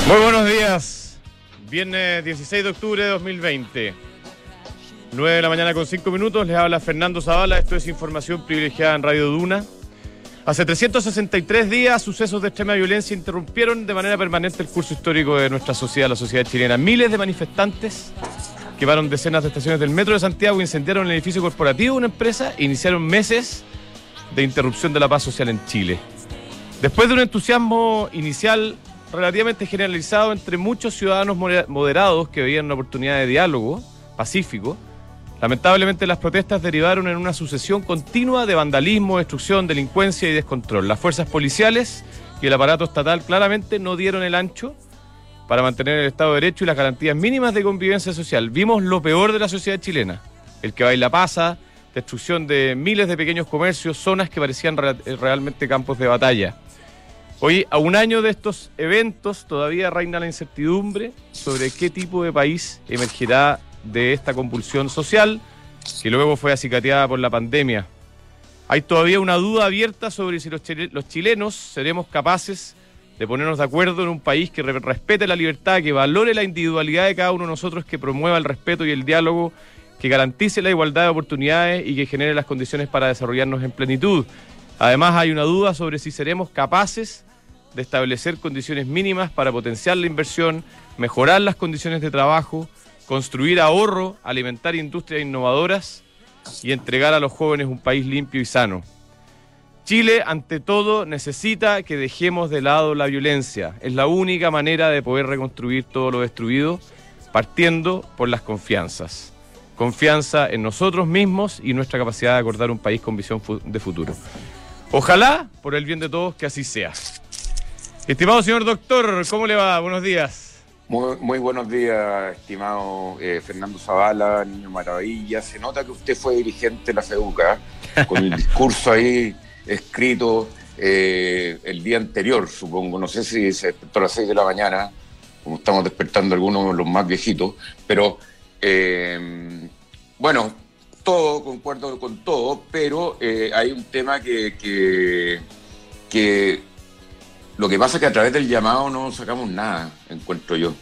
Muy buenos días, viernes 16 de octubre de 2020, 9 de la mañana con 5 minutos, les habla Fernando Zavala, esto es información privilegiada en Radio Duna. Hace 363 días, sucesos de extrema violencia interrumpieron de manera permanente el curso histórico de nuestra sociedad, la sociedad chilena. Miles de manifestantes quemaron decenas de estaciones del metro de Santiago, incendiaron el edificio corporativo de una empresa e iniciaron meses de interrupción de la paz social en Chile. Después de un entusiasmo inicial relativamente generalizado entre muchos ciudadanos moderados que veían una oportunidad de diálogo pacífico, lamentablemente las protestas derivaron en una sucesión continua de vandalismo, destrucción, delincuencia y descontrol. Las fuerzas policiales y el aparato estatal claramente no dieron el ancho para mantener el Estado de Derecho y las garantías mínimas de convivencia social. Vimos lo peor de la sociedad chilena: el que baila pasa, destrucción de miles de pequeños comercios, zonas que parecían realmente campos de batalla. Hoy, a un año de estos eventos, todavía reina la incertidumbre sobre qué tipo de país emergerá de esta convulsión social que luego fue acicateada por la pandemia. Hay todavía una duda abierta sobre si los chilenos seremos capaces de ponernos de acuerdo en un país que respete la libertad, que valore la individualidad de cada uno de nosotros, que promueva el respeto y el diálogo, que garantice la igualdad de oportunidades y que genere las condiciones para desarrollarnos en plenitud. Además, hay una duda sobre si seremos capaces de establecer condiciones mínimas para potenciar la inversión, mejorar las condiciones de trabajo, construir ahorro, alimentar industrias innovadoras y entregar a los jóvenes un país limpio y sano. Chile, ante todo, necesita que dejemos de lado la violencia. Es la única manera de poder reconstruir todo lo destruido, partiendo por las confianzas. Confianza en nosotros mismos y nuestra capacidad de acordar un país con visión de futuro. Ojalá, por el bien de todos, que así sea. Estimado señor doctor, ¿cómo le va? Buenos días. Muy buenos días, estimado Fernando Zavala, Niño Maravilla. Se nota que usted fue dirigente de la FEUCA, con el discurso ahí escrito el día anterior, supongo. No sé si se despertó a las 6 de la mañana, como estamos despertando algunos de los más viejitos, pero bueno, concuerdo con todo, pero hay un tema que lo que pasa es que a través del llamado no sacamos nada, encuentro yo.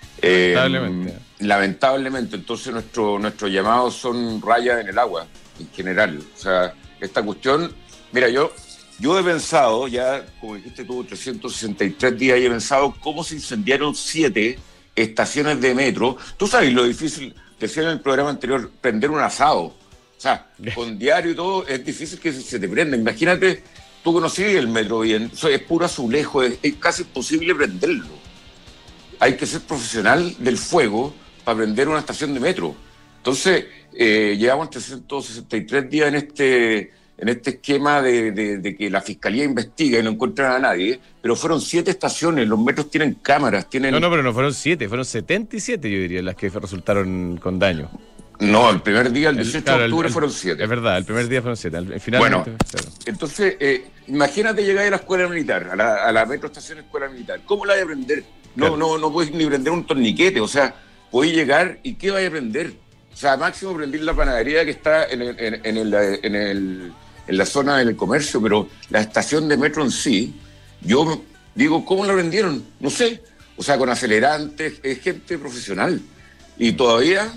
Lamentablemente. Entonces nuestros llamados son rayas en el agua, en general. O sea, esta cuestión... Mira, yo he pensado, ya, como dijiste tú, 363 días, y he pensado cómo se incendiaron 7 estaciones de metro. Tú sabes lo difícil, decía en el programa anterior, prender un asado. O sea, con diario y todo, es difícil que se te prenda. Imagínate... Tú conocí el metro bien, es puro azulejo, es casi imposible prenderlo. Hay que ser profesional del fuego para prender una estación de metro. Entonces, llevamos 363 días en este esquema de que la fiscalía investiga y no encuentran a nadie, pero fueron 7 estaciones, los metros tienen cámaras, tienen... No, pero no fueron 7, fueron 77, yo diría, las que resultaron con daño. No, el primer día, el 18 de octubre, fueron 7. Es verdad, el primer día fueron 7. Bueno, claro. Entonces, imagínate llegar a la escuela militar, a la metroestación escuela militar. ¿Cómo la vas a prender? No, claro. No puedes ni prender un torniquete. O sea, puedes llegar y ¿qué vas a prender? O sea, máximo prender la panadería que está en la zona del comercio, pero la estación de metro en sí, yo digo, ¿cómo la prendieron? No sé. O sea, con acelerantes, es gente profesional. Y todavía...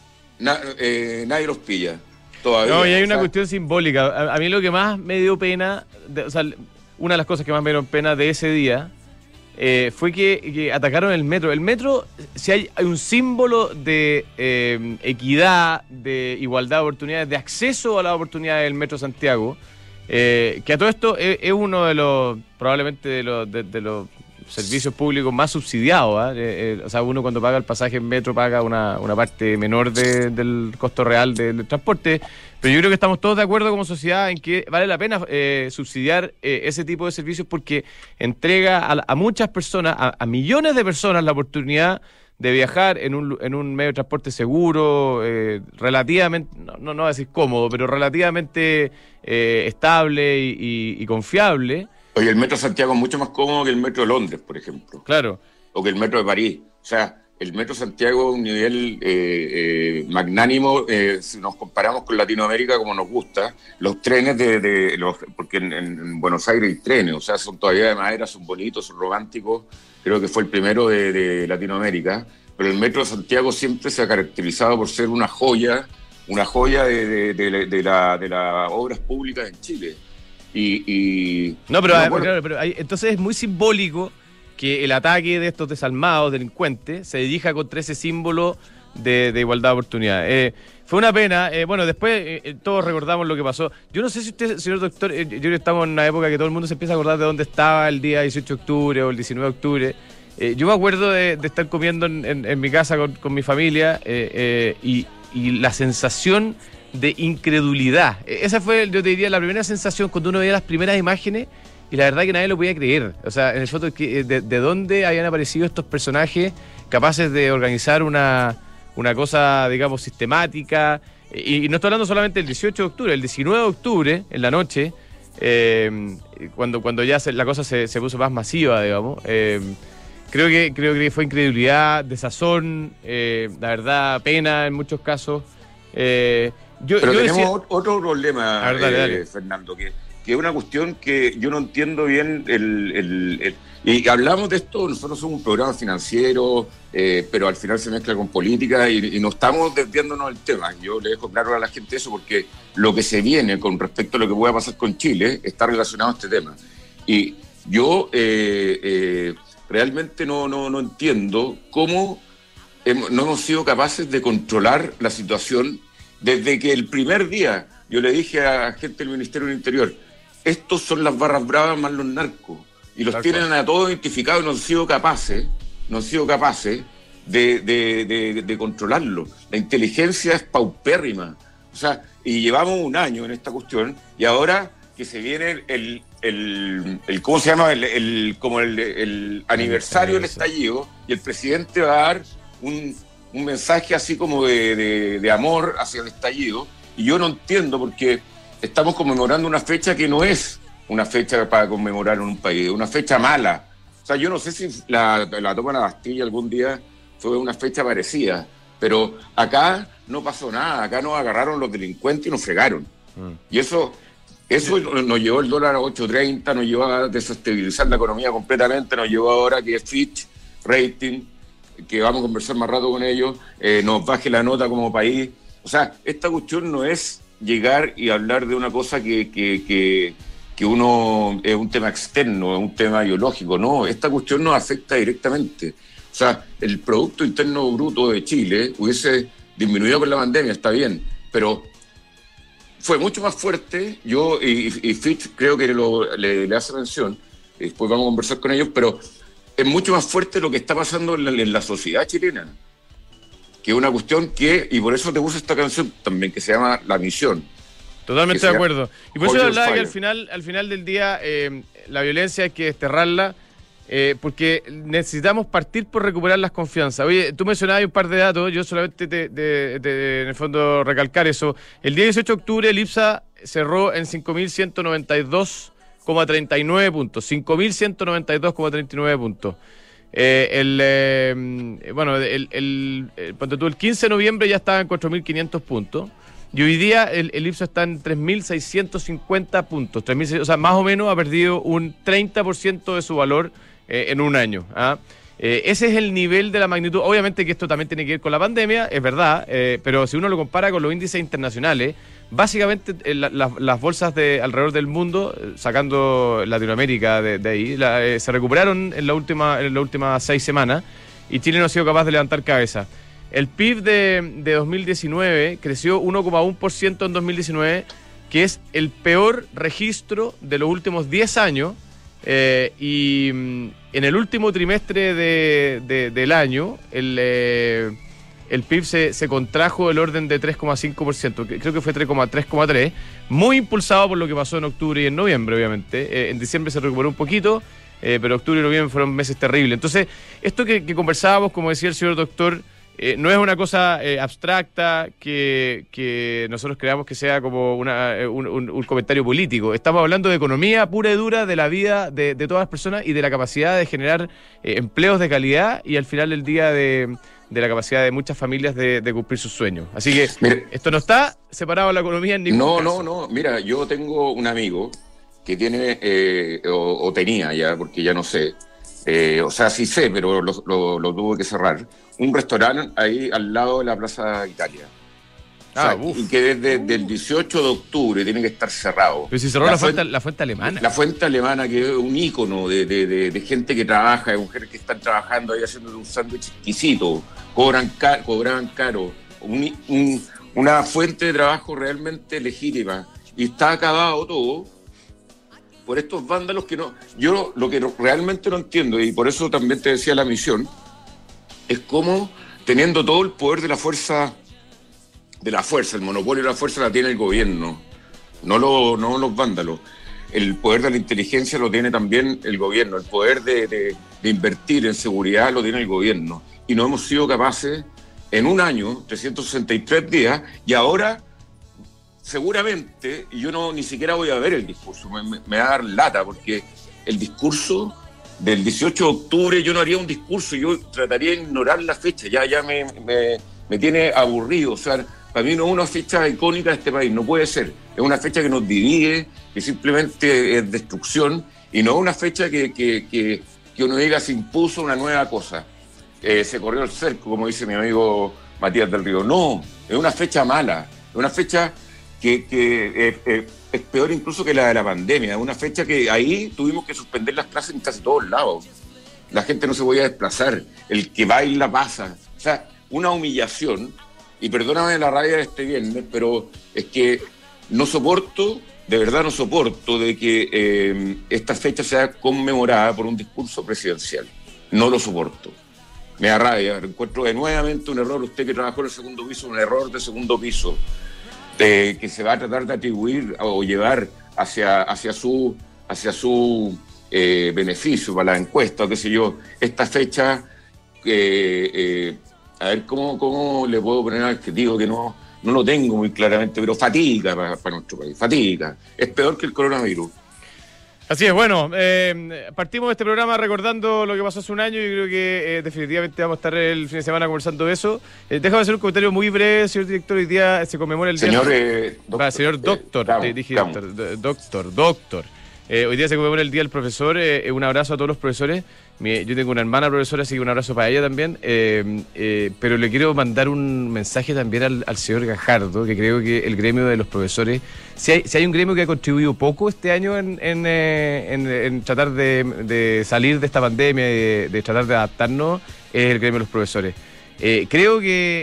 nadie los pilla todavía. No, y hay una cuestión simbólica. A mí lo que más me dio pena, o sea, una de las cosas que más me dio pena de ese día fue que atacaron el metro. El metro, si hay un símbolo de equidad, de igualdad de oportunidades, de acceso a las oportunidades del Metro Santiago, que a todo esto es uno de los, probablemente de los servicios públicos más subsidiados. O sea, uno cuando paga el pasaje en metro paga una parte menor del costo real del transporte, pero yo creo que estamos todos de acuerdo como sociedad en que vale la pena subsidiar ese tipo de servicios porque entrega a muchas personas, a millones de personas, la oportunidad de viajar en un medio de transporte seguro, relativamente, no voy a decir cómodo, pero relativamente estable y confiable. Oye, el metro de Santiago es mucho más cómodo que el metro de Londres, por ejemplo. Claro. O que el metro de París. O sea, el Metro Santiago es un nivel magnánimo, si nos comparamos con Latinoamérica como nos gusta. Los trenes porque en Buenos Aires hay trenes, o sea, son todavía de madera, son bonitos, son románticos, creo que fue el primero de Latinoamérica, pero el Metro de Santiago siempre se ha caracterizado por ser una joya de las obras públicas en Chile. Entonces es muy simbólico que el ataque de estos desalmados, delincuentes, se dirija contra ese símbolo de igualdad de oportunidad. Fue una pena. Después todos recordamos lo que pasó. Yo no sé si usted, señor doctor, yo creo que estamos en una época que todo el mundo se empieza a acordar de dónde estaba el día 18 de octubre o el 19 de octubre. Yo me acuerdo de estar comiendo en mi casa con mi familia y la sensación de incredulidad. Esa fue, yo te diría, la primera sensación cuando uno veía las primeras imágenes. Y la verdad que nadie lo podía creer. O sea, en el fondo, de dónde habían aparecido estos personajes capaces de organizar una cosa, digamos, sistemática. Y no estoy hablando solamente del 18 de octubre, el 19 de octubre, en la noche, cuando ya la cosa se puso más masiva, digamos. Creo que fue incredulidad, desazón, la verdad, pena en muchos casos. Pero tenemos otro problema, dale. Fernando, que es una cuestión que yo no entiendo bien. Y hablamos de esto, nosotros somos un programa financiero, pero al final se mezcla con política y no estamos desviándonos del tema. Yo le dejo claro a la gente eso porque lo que se viene con respecto a lo que pueda pasar con Chile está relacionado a este tema. Y yo realmente no entiendo cómo no hemos sido capaces de controlar la situación desde que el primer día yo le dije a gente del Ministerio del Interior, estos son las barras bravas más los narcos, y los tienen a todos identificados y no han sido capaces de controlarlo. La inteligencia es paupérrima, o sea, y llevamos un año en esta cuestión, y ahora que se viene el ¿cómo se llama? El aniversario del estallido, y el presidente va a dar un mensaje así como de amor hacia el estallido, y yo no entiendo porque estamos conmemorando una fecha que no es una fecha para conmemorar en un país, es una fecha mala. O sea, yo no sé si la toma de la Bastilla algún día fue una fecha parecida, pero acá no pasó nada, acá nos agarraron los delincuentes y nos fregaron. Y eso nos llevó el dólar a 8.30, nos llevó a desestabilizar la economía completamente, nos llevó ahora que Fitch Rating, que vamos a conversar más rato con ellos, nos baje la nota como país. O sea, esta cuestión no es llegar y hablar de una cosa que uno es un tema externo, es un tema ideológico. No, esta cuestión nos afecta directamente. O sea, el Producto Interno Bruto de Chile hubiese disminuido con la pandemia, está bien, pero fue mucho más fuerte. Yo y Fitch creo que le hace mención, después vamos a conversar con ellos, pero es mucho más fuerte lo que está pasando en la sociedad chilena, que es una cuestión y por eso te puse esta canción también, que se llama La Misión. Totalmente de acuerdo. Y por eso yo hablaba que al final del día la violencia hay que desterrarla, porque necesitamos partir por recuperar las confianzas. Oye, tú mencionabas un par de datos, yo solamente en el fondo recalcar eso. El día 18 de octubre el IPSA cerró en 5.192,39 puntos. 5.192,39 puntos. Ponte tú, el 15 de noviembre ya estaba en 4.500 puntos. Y hoy día el IPSA está en 3.650 puntos. O sea, más o menos ha perdido un 30% de su valor en un año. Ese es el nivel de la magnitud. Obviamente que esto también tiene que ver con la pandemia, es verdad, pero si uno lo compara con los índices internacionales, básicamente las bolsas de alrededor del mundo, sacando Latinoamérica de ahí, se recuperaron en las últimas 6 semanas y Chile no ha sido capaz de levantar cabeza. El PIB de 2019 creció 1,1% en 2019, que es el peor registro de los últimos 10 años. Y en el último trimestre del año, el PIB se contrajo del orden de 3,5%, creo que fue 3,3%, muy impulsado por lo que pasó en octubre y en noviembre, obviamente. En diciembre se recuperó un poquito, pero octubre y noviembre fueron meses terribles. Entonces, esto que conversábamos, como decía el señor doctor, no es una cosa abstracta que nosotros creamos que sea como un comentario político. Estamos hablando de economía pura y dura, de la vida de todas las personas y de la capacidad de generar empleos de calidad y al final del día de la capacidad de muchas familias de cumplir sus sueños. Así que mire, esto no está separado de la economía en ningún caso. No. Mira, yo tengo un amigo que tiene, o tenía ya, porque ya no sé, o sea, sí sé, pero lo tuve que cerrar, un restaurante ahí al lado de la Plaza Italia. Y que desde el 18 de octubre tiene que estar cerrado. Pero si cerró la fuente alemana. La fuente alemana, que es un ícono de gente que trabaja, de mujeres que están trabajando ahí haciendo un sándwich exquisito, cobraban caro. Una fuente de trabajo realmente legítima. Y está acabado todo por estos vándalos que no... Yo lo que realmente no entiendo, y por eso también te decía la misión, es cómo, teniendo todo el poder de la fuerza, el monopolio de la fuerza la tiene el gobierno, no los vándalos. El poder de la inteligencia lo tiene también el gobierno, el poder de invertir en seguridad lo tiene el gobierno. Y no hemos sido capaces en un año, 363 días, y ahora seguramente, y yo ni siquiera voy a ver el discurso, me va a dar lata, porque el discurso del 18 de octubre, yo no haría un discurso, yo trataría de ignorar la fecha, ya me tiene aburrido, o sea, para mí no es una fecha icónica de este país, no puede ser, es una fecha que nos divide, que simplemente es destrucción, y no es una fecha que uno diga se impuso una nueva cosa, se corrió el cerco, como dice mi amigo Matías del Río, no, es una fecha mala, es una fecha que es peor incluso que la de la pandemia, una fecha que ahí tuvimos que suspender las clases en casi todos lados. La gente no se podía desplazar, el que baila pasa. O sea, una humillación, y perdóname la rabia de este viernes, pero es que no soporto, de verdad no soporto de que esta fecha sea conmemorada por un discurso presidencial. No lo soporto. Me da rabia, encuentro nuevamente un error, usted que trabajó en el segundo piso, un error de segundo piso. Que se va a tratar de atribuir o llevar hacia su beneficio para la encuesta, o qué sé yo, esta fecha, a ver cómo le puedo poner al adjetivo que no lo tengo muy claramente, pero fatiga para nuestro país, fatiga, es peor que el coronavirus. Así es, bueno, partimos de este programa recordando lo que pasó hace un año y creo que definitivamente vamos a estar el fin de semana conversando de eso. Déjame hacer un comentario muy breve, señor director. Hoy día se conmemora el señor día... señor doctor, dije doctor. Hoy día se conmemora el Día del Profesor. Un abrazo a todos los profesores. Yo tengo una hermana profesora, así que un abrazo para ella también. Pero le quiero mandar un mensaje también al señor Gajardo, que creo que el gremio de los profesores, si hay un gremio que ha contribuido poco este año en tratar de salir de esta pandemia, de tratar de adaptarnos, es el gremio de los profesores. Creo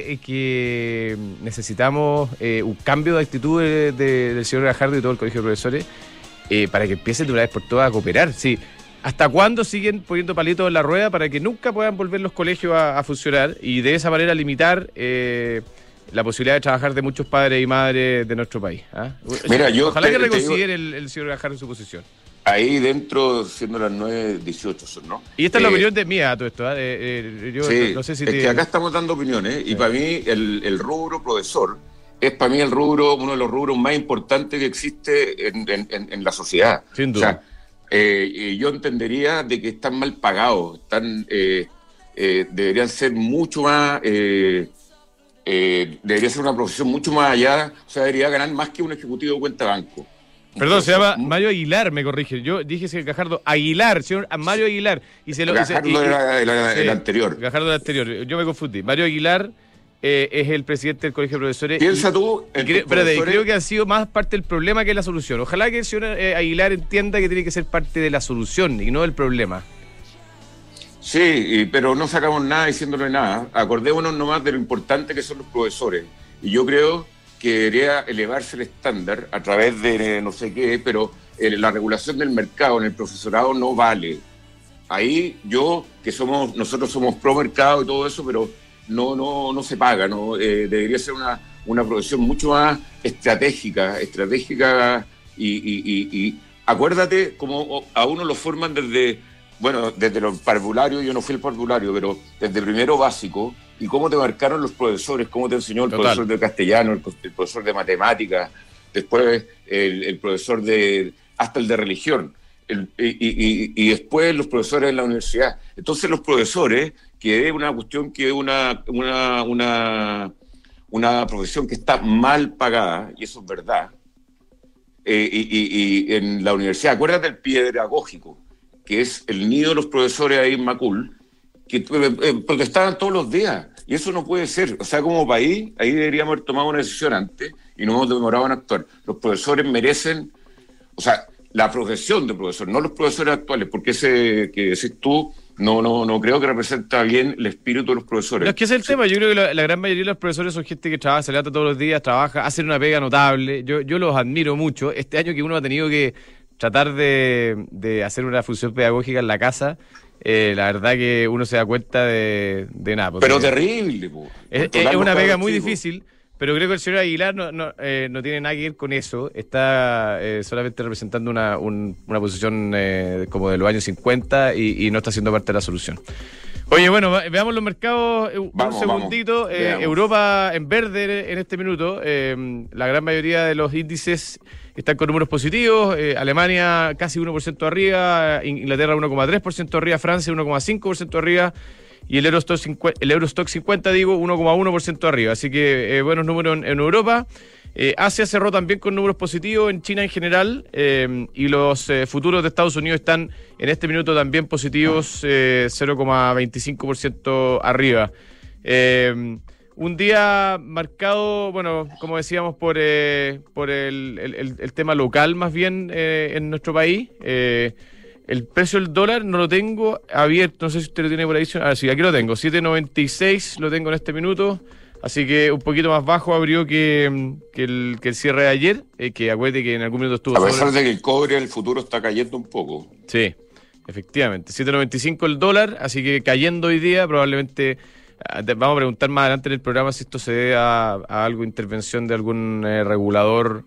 que necesitamos un cambio de actitud del señor Gajardo y todo el colegio de profesores para que empiecen de una vez por todas a cooperar. Sí. ¿Hasta cuándo siguen poniendo palitos en la rueda para que nunca puedan volver los colegios a funcionar y de esa manera limitar la posibilidad de trabajar de muchos padres y madres de nuestro país? Mira, ojalá que reconsidere el señor Gajardo su posición. Ahí dentro, siendo las 9:18, ¿no? Y esta es la opinión de mía a todo esto. Yo sí, no sé si es que acá estamos dando opiniones y para mí el rubro profesor es para mí uno de los rubros más importantes que existe en la sociedad. Sin duda. O sea, yo entendería de que están mal pagados, deberían ser mucho más, debería ser una profesión mucho más allá, o sea, debería ganar más que un ejecutivo de cuenta banco. Perdón, se llama Mario Aguilar, me corrige. Yo dije ese Gajardo Aguilar, señor Mario Aguilar. Gajardo era el anterior. Gajardo era el anterior, yo me confundí. Mario Aguilar es el presidente del Colegio de Profesores. Piensa tú. Creo que ha sido más parte del problema que la solución. Ojalá que el señor Aguilar entienda que tiene que ser parte de la solución y no del problema. Sí, pero no sacamos nada diciéndole nada. Acordémonos nomás de lo importante que son los profesores. Y yo creo que debería elevarse el estándar a través de no sé qué, pero la regulación del mercado en el profesorado no vale. Ahí nosotros somos pro mercado y todo eso, pero no se paga, ¿no? Debería ser una profesión mucho más estratégica y acuérdate como a uno lo forman desde bueno, desde los parvularios, yo no fui el parvulario, pero desde primero básico, y cómo te marcaron los profesores, cómo te enseñó el profesor de castellano, el profesor de matemáticas, después el profesor hasta el de religión, y después los profesores en la universidad. Entonces los profesores, que es una cuestión que es una profesión que está mal pagada, y eso es verdad, y en la universidad, acuérdate del pedagógico, que es el nido de los profesores ahí en Macul, que protestaban todos los días, y eso no puede ser. O sea, como país, ahí deberíamos haber tomado una decisión antes y no hemos demorado en actuar. Los profesores merecen, o sea, la profesión de profesor, no los profesores actuales, porque ese que decís tú no creo que representa bien el espíritu de los profesores. No, es que ese es el tema. Yo creo que la gran mayoría de los profesores son gente que trabaja, se levanta todos los días, trabaja, hacen una pega notable. Yo los admiro mucho. Este año que uno ha tenido que tratar de hacer una función pedagógica en la casa, la verdad que uno se da cuenta de nada. Pero terrible, po. Es una pega muy difícil, pero creo que el señor Aguilar no tiene nada que ver con eso. Está solamente representando una posición como de los años 50 y no está siendo parte de la solución. Oye, bueno, veamos los mercados un segundito. Europa en verde en este minuto. La gran mayoría de los índices están con números positivos. Alemania casi 1% arriba, Inglaterra 1,3% arriba, Francia 1,5% arriba y el Eurostock 50, 1,1% arriba. Así que buenos números en Europa. Asia cerró también con números positivos, en China en general, y los futuros de Estados Unidos están en este minuto también positivos, 0,25% arriba. Un día marcado, bueno, como decíamos, por el tema local más bien en nuestro país. El precio del dólar no lo tengo abierto, no sé si usted lo tiene por ahí. Sí, aquí lo tengo, 7.96 lo tengo en este minuto. Así que un poquito más bajo abrió que el cierre de ayer, que acuérdate que en algún minuto estuvo... A pesar de que el cobre el futuro está cayendo un poco. Sí, efectivamente. 7.95 el dólar, así que cayendo hoy día probablemente... Vamos a preguntar más adelante en el programa si esto se debe a algo, intervención de algún regulador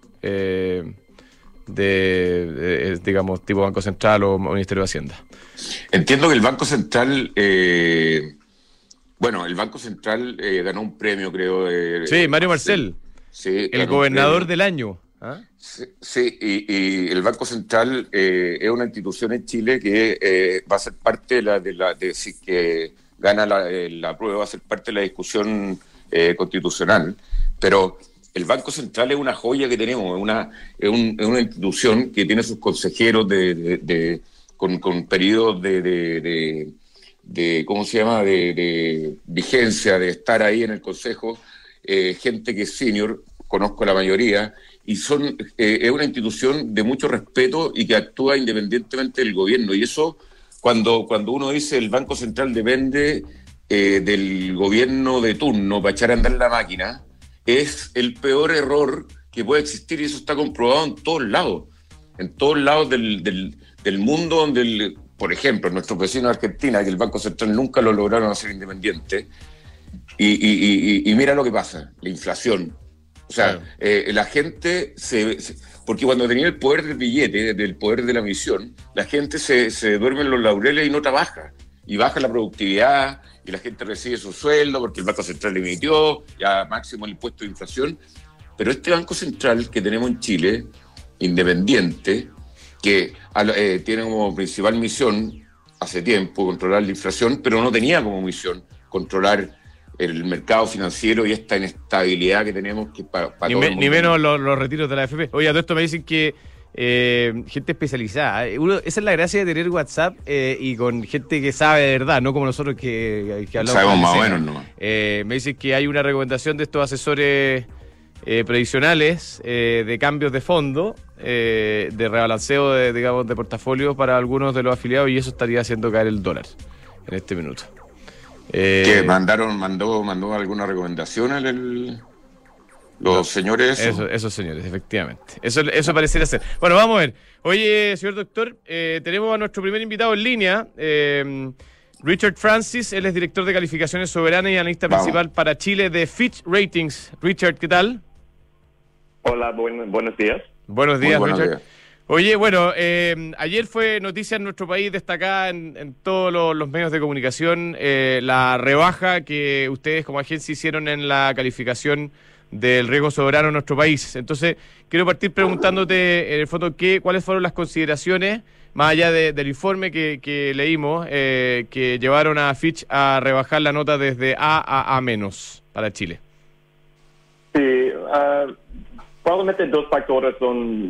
digamos, tipo Banco Central o Ministerio de Hacienda. Entiendo que el Banco Central... Bueno, el Banco Central ganó un premio, creo. Sí, Mario Marcel, sí, el gobernador del año. ¿Ah? Sí, y el Banco Central es una institución en Chile que va a ser parte de si que gana la prueba, va a ser parte de la discusión constitucional. Pero el Banco Central es una joya que tenemos, es una institución que tiene sus consejeros con periodos de ¿cómo se llama?, de vigencia, de estar ahí en el Consejo, gente que es senior, conozco a la mayoría, y es una institución de mucho respeto y que actúa independientemente del gobierno. Y eso, cuando uno dice el Banco Central depende del gobierno de turno para echar a andar la máquina, es el peor error que puede existir, y eso está comprobado en todos lados del mundo donde por ejemplo, nuestros vecinos de Argentina, que el Banco Central nunca lo lograron hacer independiente, y mira lo que pasa, la inflación. O sea, claro. La gente porque cuando tenía el poder del billete, del poder de la emisión, la gente se duerme en los laureles y no trabaja, y baja la productividad, y la gente recibe su sueldo porque el Banco Central emitió ya máximo el impuesto de inflación. Pero este Banco Central que tenemos en Chile, independiente, que tiene como principal misión hace tiempo controlar la inflación, pero no tenía como misión controlar el mercado financiero y esta inestabilidad que tenemos que para ni menos los retiros de la AFP. Oye, a todo esto me dicen que gente especializada, esa es la gracia de tener WhatsApp y con gente que sabe de verdad, no como nosotros que hablamos. Sabemos más o menos nomás. Me dicen que hay una recomendación de estos asesores previsionales de cambios de fondo, de rebalanceo de portafolio para algunos de los afiliados, y eso estaría haciendo caer el dólar en este minuto. ¿Qué mandó alguna recomendación los señores? Esos señores, efectivamente. Eso pareciera ser. Bueno, vamos a ver. Oye, señor doctor, tenemos a nuestro primer invitado en línea, Richard Francis. Él es director de calificaciones soberanas y analista principal para Chile de Fitch Ratings. Richard, ¿qué tal? Hola, buenos días. Buenos días, Richard. Oye, bueno, ayer fue noticia en nuestro país destacada en todos los medios de comunicación la rebaja que ustedes como agencia hicieron en la calificación del riesgo soberano en nuestro país. Entonces, quiero partir preguntándote, en el fondo, cuáles fueron las consideraciones, más allá del informe que leímos, que llevaron a Fitch a rebajar la nota desde A a menos para Chile. Sí, probablemente dos factores son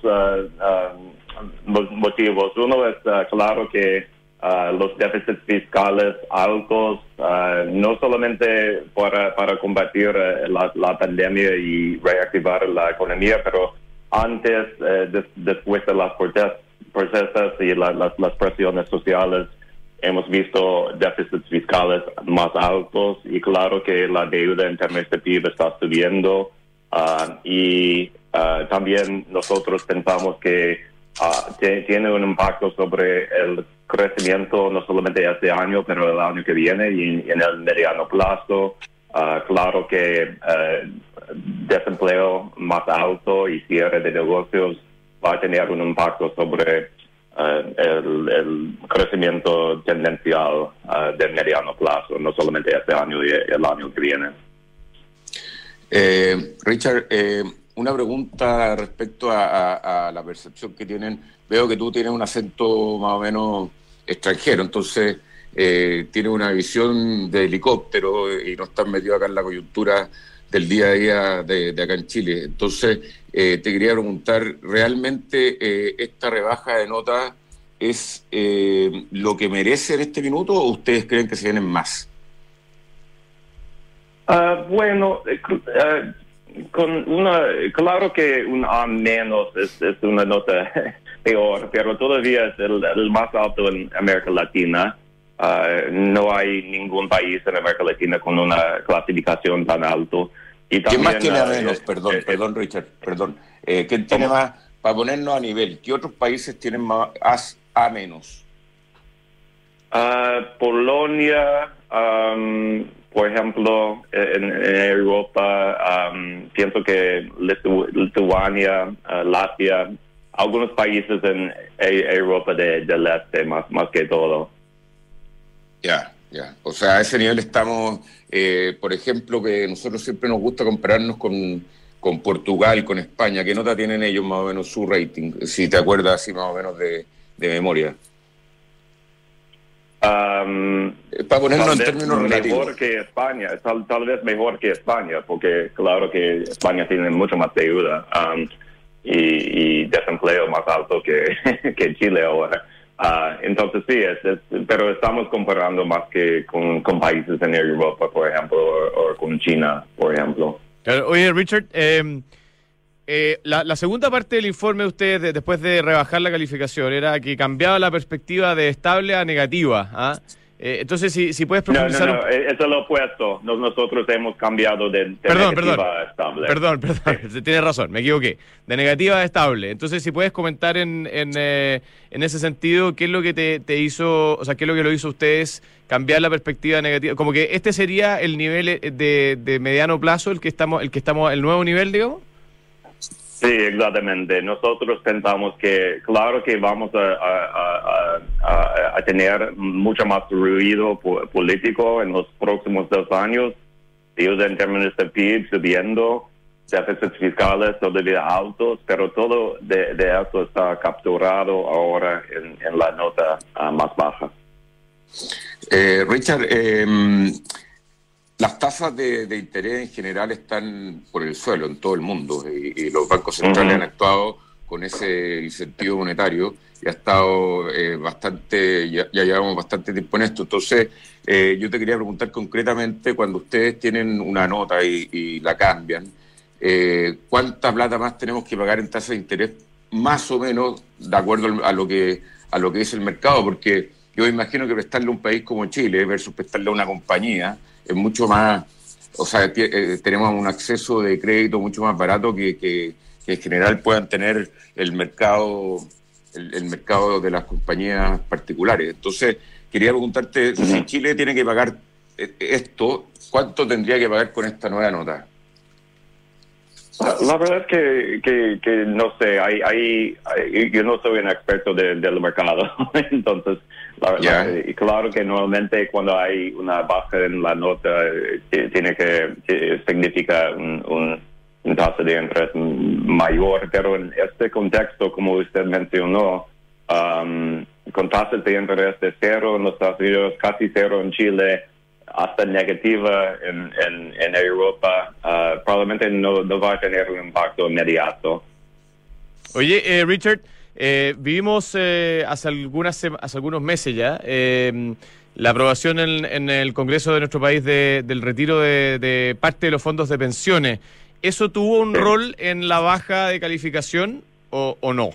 los motivos. Uno es claro que los déficits fiscales altos, no solamente para combatir la pandemia y reactivar la economía, pero antes, después de las protestas y las presiones sociales, hemos visto déficits fiscales más altos y claro que la deuda en términos de PIB está subiendo. Y también nosotros pensamos que tiene un impacto sobre el crecimiento no solamente este año, pero el año que viene y en el mediano plazo. Claro que desempleo más alto y cierre de negocios va a tener un impacto sobre el crecimiento tendencial de mediano plazo, no solamente este año y el año que viene. Richard, una pregunta respecto a la percepción que tienen. Veo que tú tienes un acento más o menos extranjero, entonces tienes una visión de helicóptero y no estás metido acá en la coyuntura del día a día de acá en Chile. Entonces, te quería preguntar, ¿realmente esta rebaja de nota es lo que merece en este minuto o ustedes creen que se vienen más? Bueno, claro que un A menos es una nota peor, pero todavía es el más alto en América Latina. No hay ningún país en América Latina con una clasificación tan alto. Y también, ¿quién más tiene A menos? Perdón, Richard, perdón. ¿Quién tiene más? Para ponernos a nivel, ¿qué otros países tienen más A menos? Polonia, por ejemplo, en Europa, pienso que Lituania, Latvia, algunos países en Europa del Este, más que todo. Ya. O sea, a ese nivel estamos, por ejemplo, que nosotros siempre nos gusta compararnos con Portugal, con España. ¿Qué nota tienen ellos más o menos su rating? Si te acuerdas así más o menos de memoria. Para ponerlo en términos relativos. Mejor que España, tal vez mejor que España, porque claro que España tiene mucho más deuda y desempleo más alto que Chile ahora. Entonces sí, pero estamos comparando más que con países en Europa, por ejemplo, o con China, por ejemplo. Oye, Richard, la segunda parte del informe de ustedes, después de rebajar la calificación, era que cambiaba la perspectiva de estable a negativa. Entonces, si puedes profundizar... No, eso es lo opuesto. Nosotros hemos cambiado de negativa a estable. Perdón, tienes razón, me equivoqué. De negativa a estable. Entonces, si puedes comentar en ese sentido, ¿qué es lo que te hizo, o sea, qué es lo que lo hizo a ustedes cambiar la perspectiva negativa? Como que este sería el nivel de mediano plazo, el nuevo nivel, digamos. Sí, exactamente. Nosotros pensamos que, claro que vamos a tener mucho más ruido político en los próximos 2 años, deuda en términos de PIB subiendo, déficits fiscales todavía altos, pero todo de eso está capturado ahora en la nota más baja. Richard, las tasas de interés en general están por el suelo en todo el mundo y los bancos centrales han actuado con ese incentivo monetario y ha estado ya llevamos bastante tiempo en esto. Entonces, yo te quería preguntar concretamente, cuando ustedes tienen una nota y la cambian, ¿cuánta plata más tenemos que pagar en tasa de interés, más o menos, de acuerdo a lo que dice el mercado? Porque yo imagino que prestarle a un país como Chile versus prestarle a una compañía es mucho más, o sea, tenemos un acceso de crédito mucho más barato que en general puedan tener el mercado de las compañías particulares. Entonces, quería preguntarte, si Chile tiene que pagar esto, ¿cuánto tendría que pagar con esta nueva nota? La verdad es que no sé, yo no soy un experto del mercado, entonces, claro que normalmente cuando hay una baja en la nota, tiene que significa un tasa de interés mayor, pero en este contexto, como usted mencionó, con tasas de interés de cero en los Estados Unidos, casi cero en Chile, hasta negativa en Europa, probablemente no va a tener un impacto inmediato. Oye, Richard, vivimos hace algunos meses ya la aprobación en el Congreso de nuestro país del retiro de parte de los fondos de pensiones. ¿Eso tuvo un rol en la baja de calificación o no?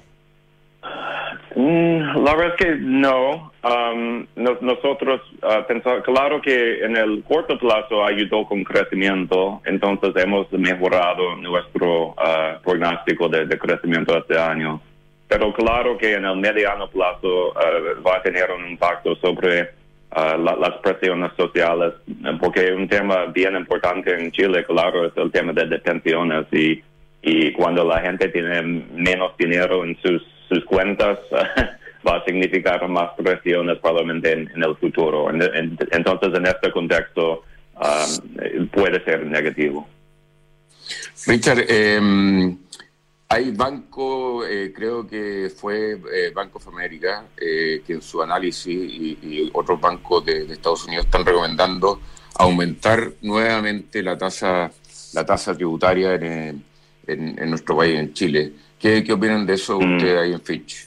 La verdad es que no. Nosotros pensamos, claro que en el corto plazo ayudó con crecimiento, entonces hemos mejorado nuestro pronóstico de crecimiento este año. Pero claro que en el mediano plazo va a tener un impacto sobre las presiones sociales, porque un tema bien importante en Chile, claro, es el tema de pensiones y cuando la gente tiene menos dinero en sus cuentas, va a significar más presiones probablemente en el futuro. Entonces, en este contexto, puede ser negativo. Richard, hay banco, creo que fue Bank of America, que en su análisis y otros bancos de Estados Unidos están recomendando aumentar nuevamente la tasa tributaria en nuestro país, en Chile. ¿Qué opinan de eso ustedes ahí en Fitch?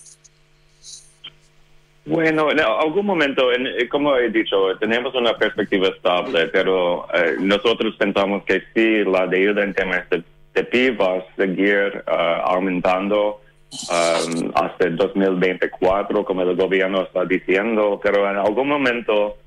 Bueno, en algún momento, como he dicho, tenemos una perspectiva estable, pero nosotros pensamos que sí, la deuda en temas de PIB va a seguir aumentando hasta 2024, como el gobierno está diciendo, pero en algún momento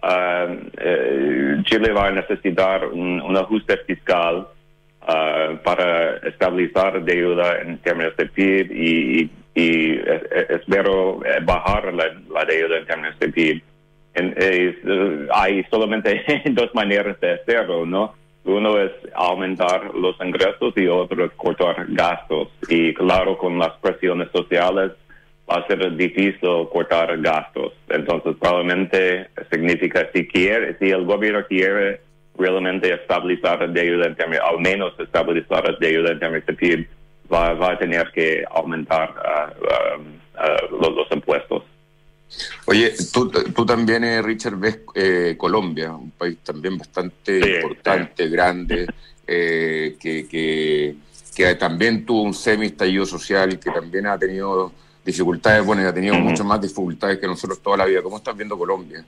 Chile va a necesitar un ajuste fiscal para estabilizar deuda en términos de PIB y espero bajar la deuda en términos de PIB. Hay solamente dos maneras de hacerlo, ¿no? Uno es aumentar los ingresos y otro es cortar gastos. Y claro, con las presiones sociales va a ser difícil cortar gastos. Entonces, probablemente significa si el gobierno quiere realmente estabilizar la deuda, al menos estabilizar la deuda en términos de PIB, va a tener que aumentar los impuestos. Oye, tú también, Richard, ves Colombia, un país también bastante importante, grande, que también tuvo un semi-estallido social, que también ha tenido dificultades, bueno, y ha tenido muchas más dificultades que nosotros toda la vida. ¿Cómo estás viendo Colombia?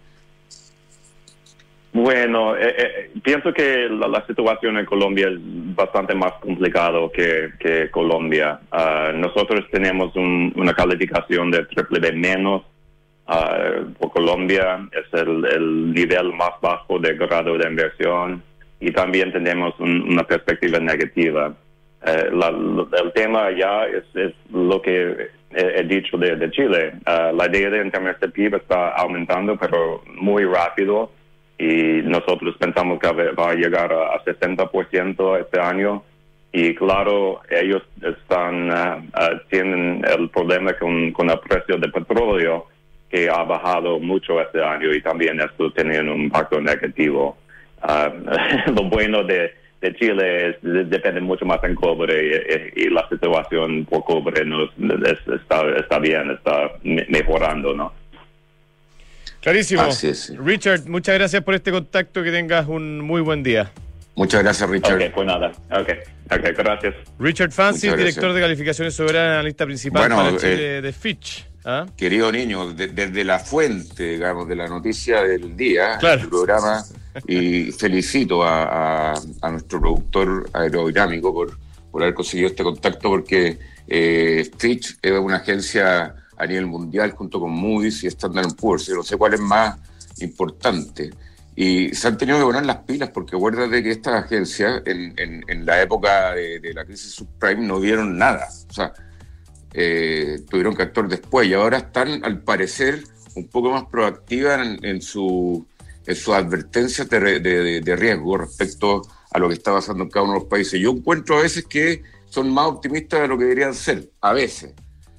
Bueno, pienso que la situación en Colombia es bastante más complicado que Colombia. Nosotros tenemos una calificación de BBB- por Colombia, es el nivel más bajo de grado de inversión, y también tenemos una perspectiva negativa. El tema ya es lo que he dicho de Chile. La deuda en términos de PIB está aumentando, pero muy rápido. Y nosotros pensamos que va a llegar a 60% este año. Y claro, ellos tienen el problema con el precio del petróleo, que ha bajado mucho este año, y también esto tiene un impacto negativo. Lo bueno de Chile depende mucho más en cobre, y la situación por cobre está bien, está mejorando, ¿no? Clarísimo. Así es, sí. Richard, muchas gracias por este contacto, que tengas un muy buen día. Muchas gracias, Richard. Ok, pues nada. Ok, gracias. Richard Francis, director de calificaciones soberanas, analista principal para Chile de Fitch. Querido niño, desde la fuente, digamos, de la noticia del día, claro, del programa, y felicito a nuestro productor aerodinámico por haber conseguido este contacto, porque Fitch es una agencia a nivel mundial junto con Moody's y Standard & Poor's. Yo no sé cuál es más importante. Y se han tenido que poner las pilas, porque acuérdate que estas agencias en la época de la crisis subprime no vieron nada. O sea, tuvieron que actuar después, y ahora están, al parecer, un poco más proactivas en sus advertencias de riesgo respecto a lo que está pasando en cada uno de los países. Yo encuentro a veces que son más optimistas de lo que deberían ser, a veces.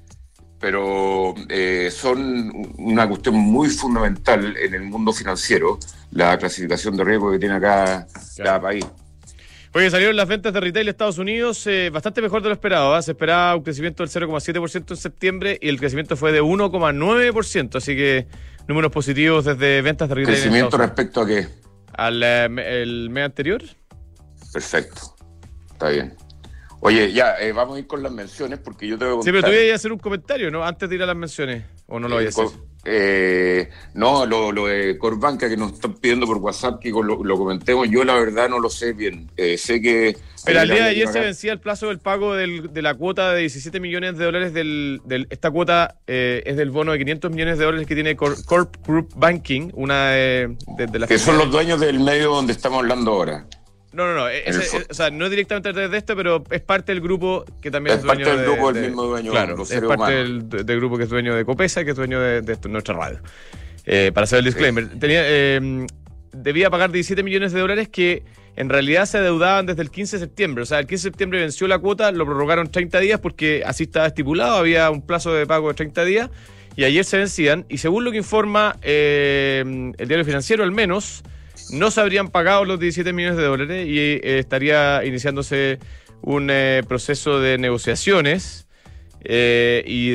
Pero son una cuestión muy fundamental en el mundo financiero, la clasificación de riesgo que tiene acá cada país. Oye, salieron las ventas de retail de Estados Unidos bastante mejor de lo esperado. Se esperaba un crecimiento del 0,7% en septiembre y el crecimiento fue de 1,9%, así que números positivos desde ventas de retail. ¿Crecimiento respecto a qué? ¿Al el mes anterior? Perfecto, está bien. Oye, ya, vamos a ir con las menciones porque yo te voy a contar. Sí, pero tú ibas a hacer un comentario, ¿no? Antes de ir a las menciones, ¿o no lo vayas a hacer? No, lo de Corbanca que nos están pidiendo por WhatsApp que lo comentemos, yo la verdad no lo sé bien. Sé que... Pero al día de ayer se vencía el plazo del pago de la cuota de $17 millones. Esta cuota es del bono de $500 millones que tiene Corp Group Banking, una de las... Que son los dueños del medio donde estamos hablando ahora. No, o sea, no directamente de esto, pero es parte del grupo que también es dueño parte del grupo del mismo dueño. Claro, es parte del grupo que es dueño de Copesa, que es dueño de nuestra radio. Para hacer el disclaimer. Sí. Debía pagar $17 millones que en realidad se adeudaban desde el 15 de septiembre. O sea, el 15 de septiembre venció la cuota, lo prorrogaron 30 días porque así estaba estipulado, había un plazo de pago de 30 días y ayer se vencían. Y según lo que informa el Diario Financiero, al menos... no se habrían pagado los $17 millones y estaría iniciándose un proceso de negociaciones y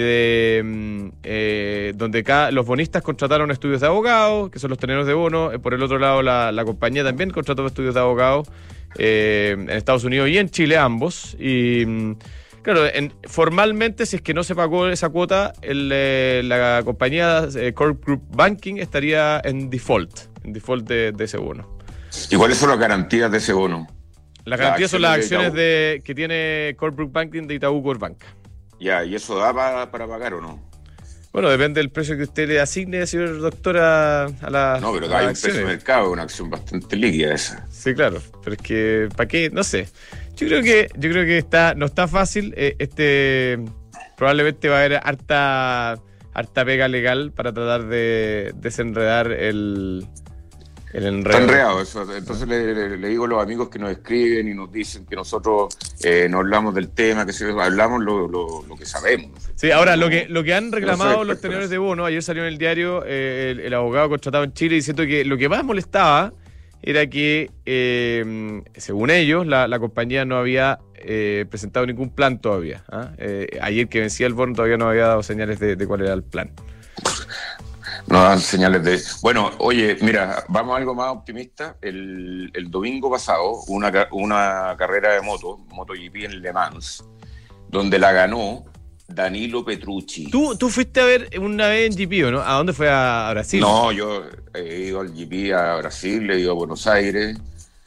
de donde los bonistas contrataron estudios de abogados, que son los teneros de bono. Por el otro lado, la compañía también contrató estudios de abogados en Estados Unidos y en Chile, ambos. Y claro, formalmente, si es que no se pagó esa cuota, la compañía Corp Group Banking estaría en default de ese bono. ¿Y cuáles son las garantías de ese bono? Las garantías son las acciones que tiene Corp Group Banking de Itaú Corpbanca. Ya, ¿y eso da para pagar o no? Bueno, depende del precio que usted le asigne, señor doctor, a la. No, pero hay un precio de mercado, una acción bastante líquida esa. Sí, claro, pero es que, ¿para qué? No sé. Yo creo que no está fácil. Probablemente va a haber harta pega legal para tratar de desenredar el enredo. Está enredado eso. Entonces le digo a los amigos que nos escriben y nos dicen que nosotros no hablamos del tema, que hablamos lo que sabemos. Sí, ahora lo que han reclamado los tenedores de bono, ayer salió en el diario el abogado contratado en Chile diciendo que lo que más molestaba era que, según ellos, la compañía no había presentado ningún plan todavía. Ayer que vencía el bono todavía no había dado señales de cuál era el plan. No dan señales de... Bueno, oye, mira, vamos a algo más optimista. El domingo pasado, una carrera de MotoGP en Le Mans, donde la ganó Danilo Petrucci. ¿Tú fuiste a ver una vez en GP, o no? ¿A dónde fue? ¿A Brasil? No, yo he ido al GP a Brasil, he ido a Buenos Aires.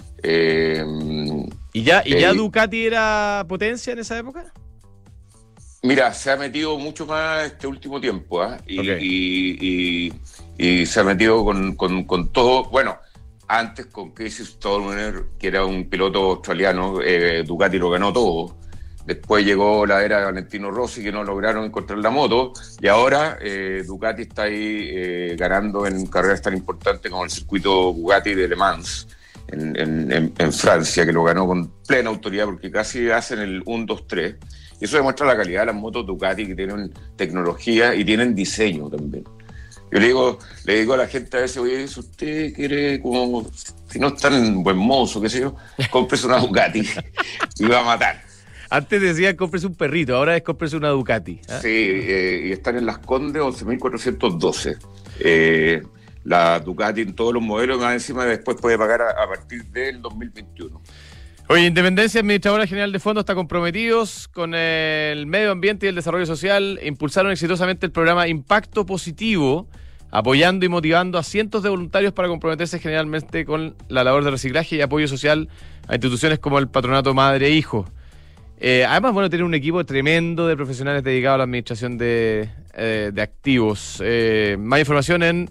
¿Y ya Ducati era potencia en esa época? Mira, se ha metido mucho más este último tiempo, y se ha metido con todo. Bueno, antes con Casey Stoner, que era un piloto australiano, Ducati lo ganó todo. Después llegó la era de Valentino Rossi, que no lograron encontrar la moto, y ahora Ducati está ahí ganando en carreras tan importantes como el circuito Bugatti de Le Mans en Francia, que lo ganó con plena autoridad porque casi hacen el 1-2-3. Y eso demuestra la calidad de las motos Ducati, que tienen tecnología y tienen diseño también. Yo le digo a la gente a veces, oye, si usted quiere, como si no es tan buen mozo, qué sé yo, cómprese una Ducati y va a matar. Antes decían cómprese un perrito, ahora es cómprese una Ducati. Sí, y están en Las Condes 11.412. La Ducati en todos los modelos, más encima después puede pagar a partir del 2021. Oye, Independencia, Administradora General de Fondos, está comprometidos con el medio ambiente y el desarrollo social. Impulsaron exitosamente el programa Impacto Positivo, apoyando y motivando a cientos de voluntarios para comprometerse generalmente con la labor de reciclaje y apoyo social a instituciones como el Patronato Madre e Hijo. Además, bueno, tiene un equipo tremendo de profesionales dedicados a la administración de activos. Más información en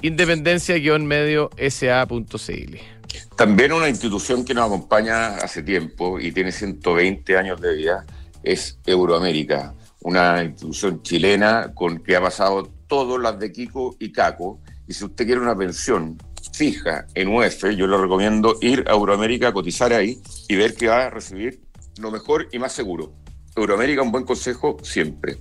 independencia-medio-sa.cl. También una institución que nos acompaña hace tiempo y tiene 120 años de vida es Euroamérica, una institución chilena que ha pasado todas las de Kiko y Caco. Y si usted quiere una pensión fija en UF, yo le recomiendo ir a Euroamérica a cotizar ahí y ver que va a recibir lo mejor y más seguro. Euroamérica, un buen consejo siempre.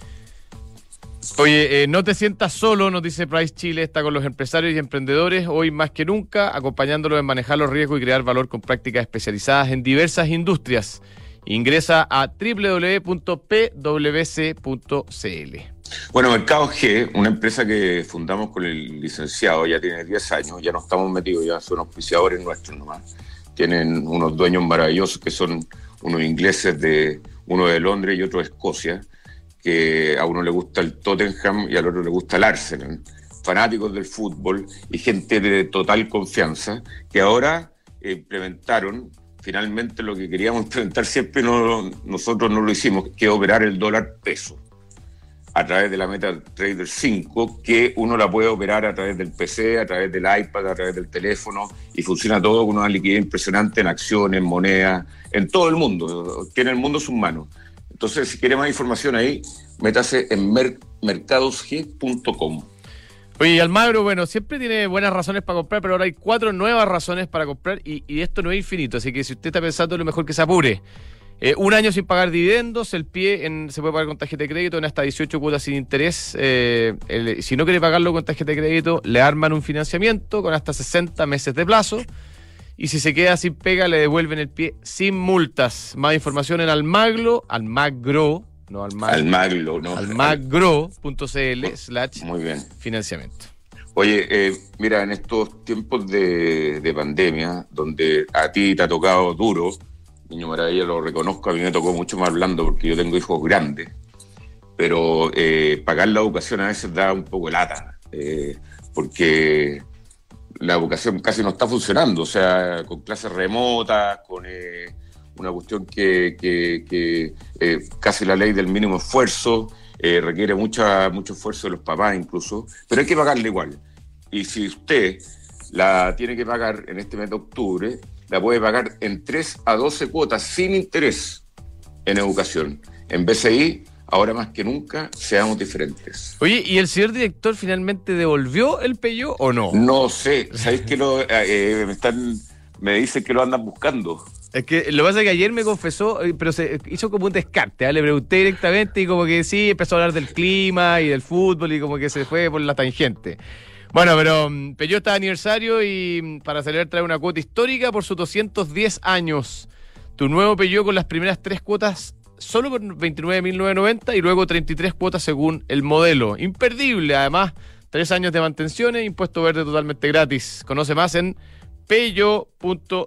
Oye, no te sientas solo, nos dice Price Chile, está con los empresarios y emprendedores hoy más que nunca, acompañándolos en manejar los riesgos y crear valor con prácticas especializadas en diversas industrias. Ingresa a www.pwc.cl. Bueno, Mercado G, una empresa que fundamos con el licenciado, ya tiene 10 años, ya no estamos metidos, ya son auspiciadores nuestros nomás. Tienen unos dueños maravillosos que son unos ingleses, uno de Londres y otro de Escocia, que a uno le gusta el Tottenham y al otro le gusta el Arsenal, fanáticos del fútbol y gente de total confianza, que ahora implementaron finalmente lo que queríamos implementar siempre, nosotros no lo hicimos, que es operar el dólar peso a través de la MetaTrader 5, que uno la puede operar a través del PC, a través del iPad, a través del teléfono, y funciona todo con una liquidez impresionante en acciones, monedas, en todo el mundo, tiene el mundo en sus manos. Entonces, si quiere más información ahí, métase en mercadosg.com. Oye, y Almagro, bueno, siempre tiene buenas razones para comprar, pero ahora hay 4 nuevas razones para comprar y esto no es infinito, así que si usted está pensando, lo mejor que se apure. 1 año sin pagar dividendos, el pie se puede pagar con tarjeta de crédito en hasta 18 cuotas sin interés. Si no quiere pagarlo con tarjeta de crédito, le arman un financiamiento con hasta 60 meses de plazo. Y si se queda sin pega, le devuelven el pie sin multas. Más información en almagro.cl/financiamiento. Muy bien. Oye, mira, en estos tiempos de pandemia, donde a ti te ha tocado duro, Niño Maravilla, lo reconozco, a mí me tocó mucho más blando porque yo tengo hijos grandes, pero pagar la educación a veces da un poco de lata, porque la educación casi no está funcionando, o sea, con clases remotas, con una cuestión que casi la ley del mínimo esfuerzo, requiere mucho esfuerzo de los papás incluso, pero hay que pagarle igual. Y si usted la tiene que pagar en este mes de octubre, la puede pagar en 3 a 12 cuotas sin interés en educación. En BCI, ahora más que nunca, seamos diferentes. Oye, ¿y el señor director finalmente devolvió el Peugeot o no? No sé, ¿sabéis que me dicen que lo andan buscando? Es que lo que pasa es que ayer me confesó, pero se hizo como un descarte, ¿eh? Le pregunté directamente y como que sí, empezó a hablar del clima y del fútbol y como que se fue por la tangente. Bueno, pero Peugeot está de aniversario y para celebrar trae una cuota histórica por sus 210 años. Tu nuevo Peugeot con las primeras 3 cuotas solo por 29.990 y luego 33 cuotas según el modelo. Imperdible, además, 3 años de mantenciones, impuesto verde totalmente gratis. Conoce más en peugeot.cl.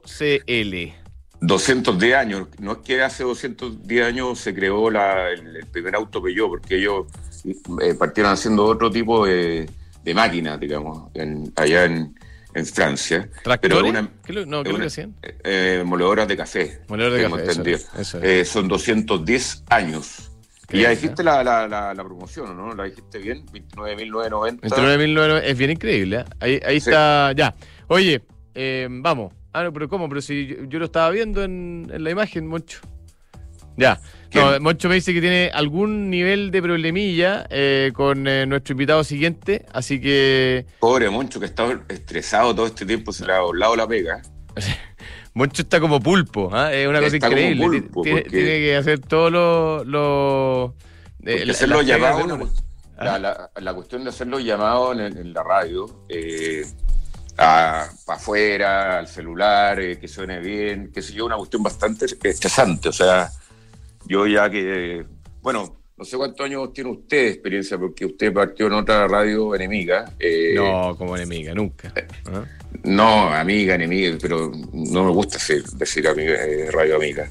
210 años, no es que hace 210 años se creó el primer auto Peugeot, porque ellos partieron haciendo otro tipo de máquinas, digamos, allá en Francia. ¿Tractores? ¿Qué lo hacían? Moledoras de café. Moledoras de café, eso. Son 210 años. Y ya dijiste la promoción, ¿no? ¿La dijiste bien? 29.990. 29.990, es bien increíble, ¿eh? Ahí sí. Está, ya. Oye, vamos. No, pero ¿cómo? Pero si yo lo estaba viendo en la imagen, Moncho. Ya. No, Moncho me dice que tiene algún nivel de problemilla con nuestro invitado siguiente, así que... Pobre Moncho, que estaba estresado todo este tiempo, se le ha volado la pega. Moncho está como pulpo, ¿eh? Es una cosa increíble. Como pulpo, tiene que hacer todo lo hacer los llamados, la cuestión de hacer los llamados en la radio, para afuera, al celular, que suene bien, qué sé yo, una cuestión bastante estresante. O sea, yo ya que, bueno, no sé cuántos años tiene usted de experiencia, porque usted partió en otra radio enemiga. No, como enemiga, nunca. No, amiga, enemiga, pero no me gusta decir amiga, radio amiga.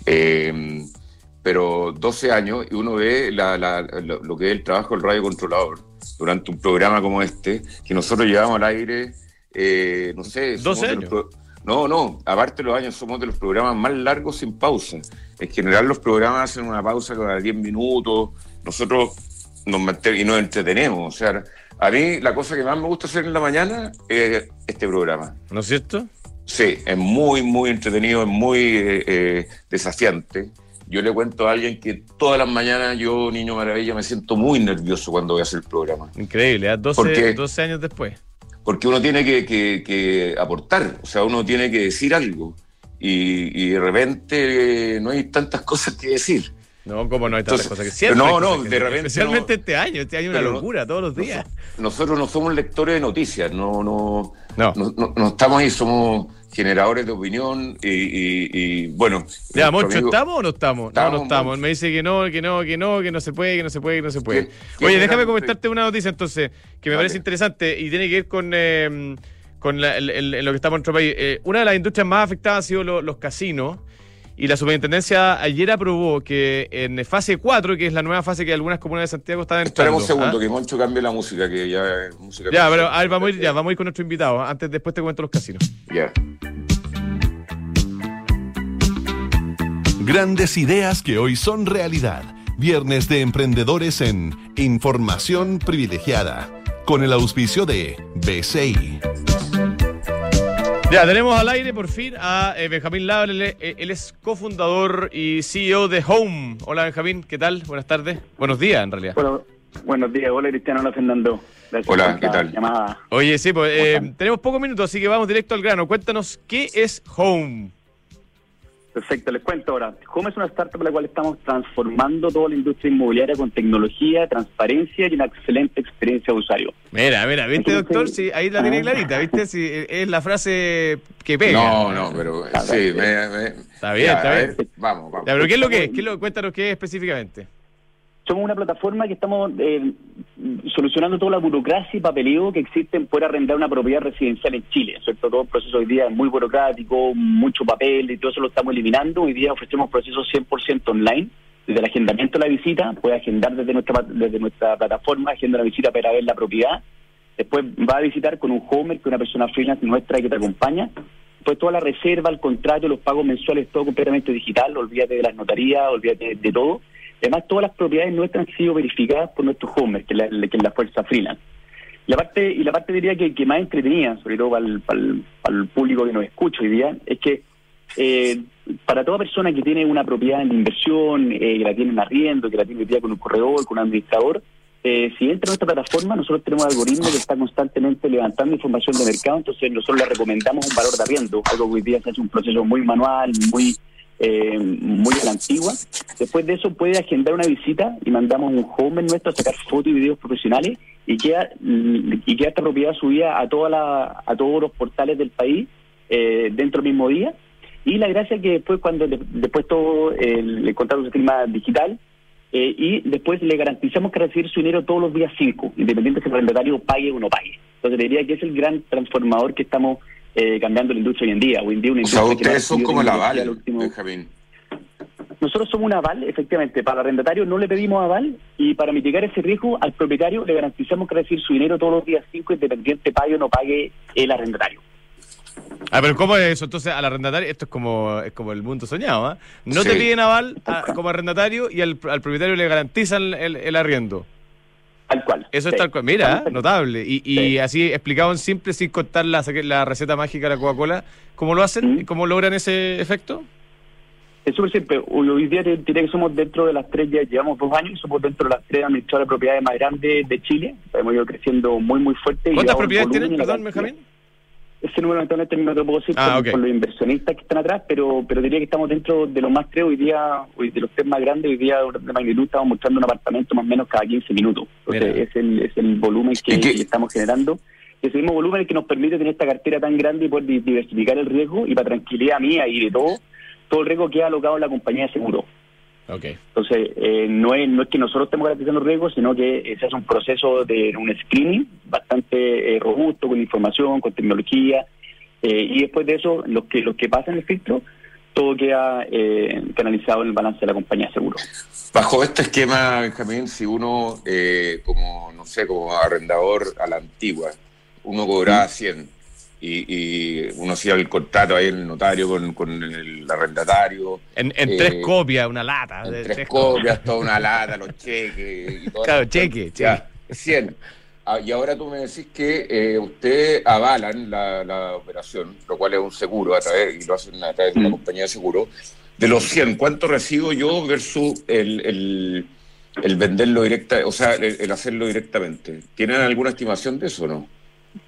Pero 12 años y uno ve lo que es el trabajo del radio controlador durante un programa como este, que nosotros llevamos al aire, no sé... 12 años. Aparte de los años, somos de los programas más largos sin pausa. En general los programas hacen una pausa cada 10 minutos, nosotros nos mantenemos y nos entretenemos. O sea, a mí la cosa que más me gusta hacer en la mañana es este programa. ¿No es cierto? Sí, es muy, muy entretenido, es muy desafiante. Yo le cuento a alguien que todas las mañanas yo, Niño Maravilla, me siento muy nervioso cuando voy a hacer el programa. Increíble, 12 años después. porque uno tiene que aportar, o sea, uno tiene que decir algo, y de repente no hay tantas cosas que decir. No, como no hay tantas cosas que siempre. De repente. Especialmente este año es una locura, todos los días. Nosotros no somos lectores de noticias, no estamos ahí, somos generadores de opinión y bueno. Ya, Moncho, ¿estamos o no estamos? No estamos. Él me dice que no se puede. Oye, déjame comentarte una noticia entonces, que me parece interesante y tiene que ver con lo que está en nuestro país. Una de las industrias más afectadas ha sido los casinos. Y la superintendencia ayer aprobó que en fase 4, que es la nueva fase que algunas comunas de Santiago están entrando. Esperemos un segundo, que Moncho cambie la música, que ya es música. Ya, pero a ver, vamos a ir con nuestro invitado. Después te cuento los casinos. Ya. Grandes ideas que hoy son realidad. Viernes de Emprendedores en Información Privilegiada. Con el auspicio de BCI. Ya, tenemos al aire por fin a Benjamín Labra. Él es cofundador y CEO de Home. Hola Benjamín, ¿qué tal? Buenas tardes. Buenos días, en realidad. Bueno, buenos días. Hola Cristiano, hola Fernando. Gracias. Hola, ¿qué tal? Llamada. Oye, sí, pues tenemos pocos minutos, así que vamos directo al grano. Cuéntanos, ¿qué es Home? Perfecto, les cuento ahora. Home es una startup en la cual estamos transformando toda la industria inmobiliaria con tecnología, transparencia y una excelente experiencia de usuario. Mira, ¿viste, doctor? Sí, ahí la tiene clarita, ¿viste? Sí, es la frase que pega. No, pero sí, Está bien. Vamos. Ya, pero ¿qué es lo que es? Cuéntanos qué es específicamente. Somos una plataforma que estamos solucionando toda la burocracia y papeleo que existe en poder arrendar una propiedad residencial en Chile, ¿cierto? Todo el proceso hoy día es muy burocrático, mucho papel y todo eso lo estamos eliminando. Hoy día ofrecemos procesos 100% online. Desde el agendamiento de la visita, puede agendar desde nuestra plataforma, agenda la visita para ver la propiedad. Después va a visitar con un homer, que es una persona freelance nuestra que te acompaña. Después toda la reserva, el contrato, los pagos mensuales, todo completamente digital. Olvídate de las notarías, olvídate de todo. Además, todas las propiedades nuestras han sido verificadas por nuestro homer, que es la fuerza freelance. La parte diría que más entretenida, sobre todo para el público que nos escucha hoy día, es que para toda persona que tiene una propiedad en inversión, que la tiene en arriendo, que la tiene hoy día con un corredor, con un administrador, si entra a nuestra plataforma, nosotros tenemos un algoritmo que está constantemente levantando información de mercado, entonces nosotros le recomendamos un valor de arriendo, algo que hoy día se hace un proceso muy manual, muy a la antigua. Después de eso puede agendar una visita y mandamos un homer nuestro a sacar fotos y videos profesionales y queda esta propiedad subida a todos los portales del país dentro del mismo día. Y la gracia es que después todo el contrato se firma digital y después le garantizamos que recibir su dinero todos los días 5, independiente si el arrendatario pague o no pague. Entonces diría que es el gran transformador que estamos cambiando la industria hoy en día. O sea, ustedes son como la aval, Benjamín. Nosotros somos un aval, efectivamente. Para el arrendatario no le pedimos aval y para mitigar ese riesgo al propietario le garantizamos que recibir su dinero todos los días 5, independiente pague o no pague el arrendatario. Pero ¿cómo es eso? Entonces al arrendatario, esto es como el mundo soñado, ¿eh? No te piden aval como arrendatario y al propietario le garantizan el arriendo. Tal cual. Eso es tal cual. Mira, notable. Y así explicado en simple, sin contar la receta mágica de la Coca-Cola, ¿cómo lo hacen? ¿Cómo logran ese efecto? Es súper simple. Hoy día te diré que somos dentro de las 3, ya llevamos 2 años, somos dentro de las 3 administradoras de propiedades más grandes de Chile. Hemos ido creciendo muy, muy fuerte. ¿Cuántas propiedades tienen, perdón, Benjamín? Ese número actualmente no te lo puedo decir por los inversionistas que están atrás, pero diría que estamos dentro de los más 3 hoy día, de los 3 más grandes, hoy día de magnitud estamos mostrando un apartamento más o menos cada 15 minutos. Entonces es el volumen que estamos generando. Ese mismo volumen es el que nos permite tener esta cartera tan grande y poder diversificar el riesgo y para tranquilidad mía y de todo el riesgo queda alocado en la compañía de seguro. Okay. Entonces, no es que nosotros estemos garantizando riesgos, sino que se hace un proceso de un screening bastante robusto, con información, con tecnología, y después de eso, los que pasan el filtro, todo queda canalizado en el balance de la compañía de seguro. Bajo este esquema, Benjamín, si uno, como arrendador a la antigua, uno cobraba 100 y uno hacía el contrato ahí en el notario con el arrendatario. En 3 copias, una lata. En 3 copias, toda una lata, los cheques. Y todo. Claro, cheque. Ya, 100. Y ahora tú me decís que ustedes avalan la operación, lo cual es un seguro y lo hacen a través de una compañía de seguro. De los 100, ¿cuánto recibo yo versus el venderlo directa, o sea, el hacerlo directamente? ¿Tienen alguna estimación de eso o no?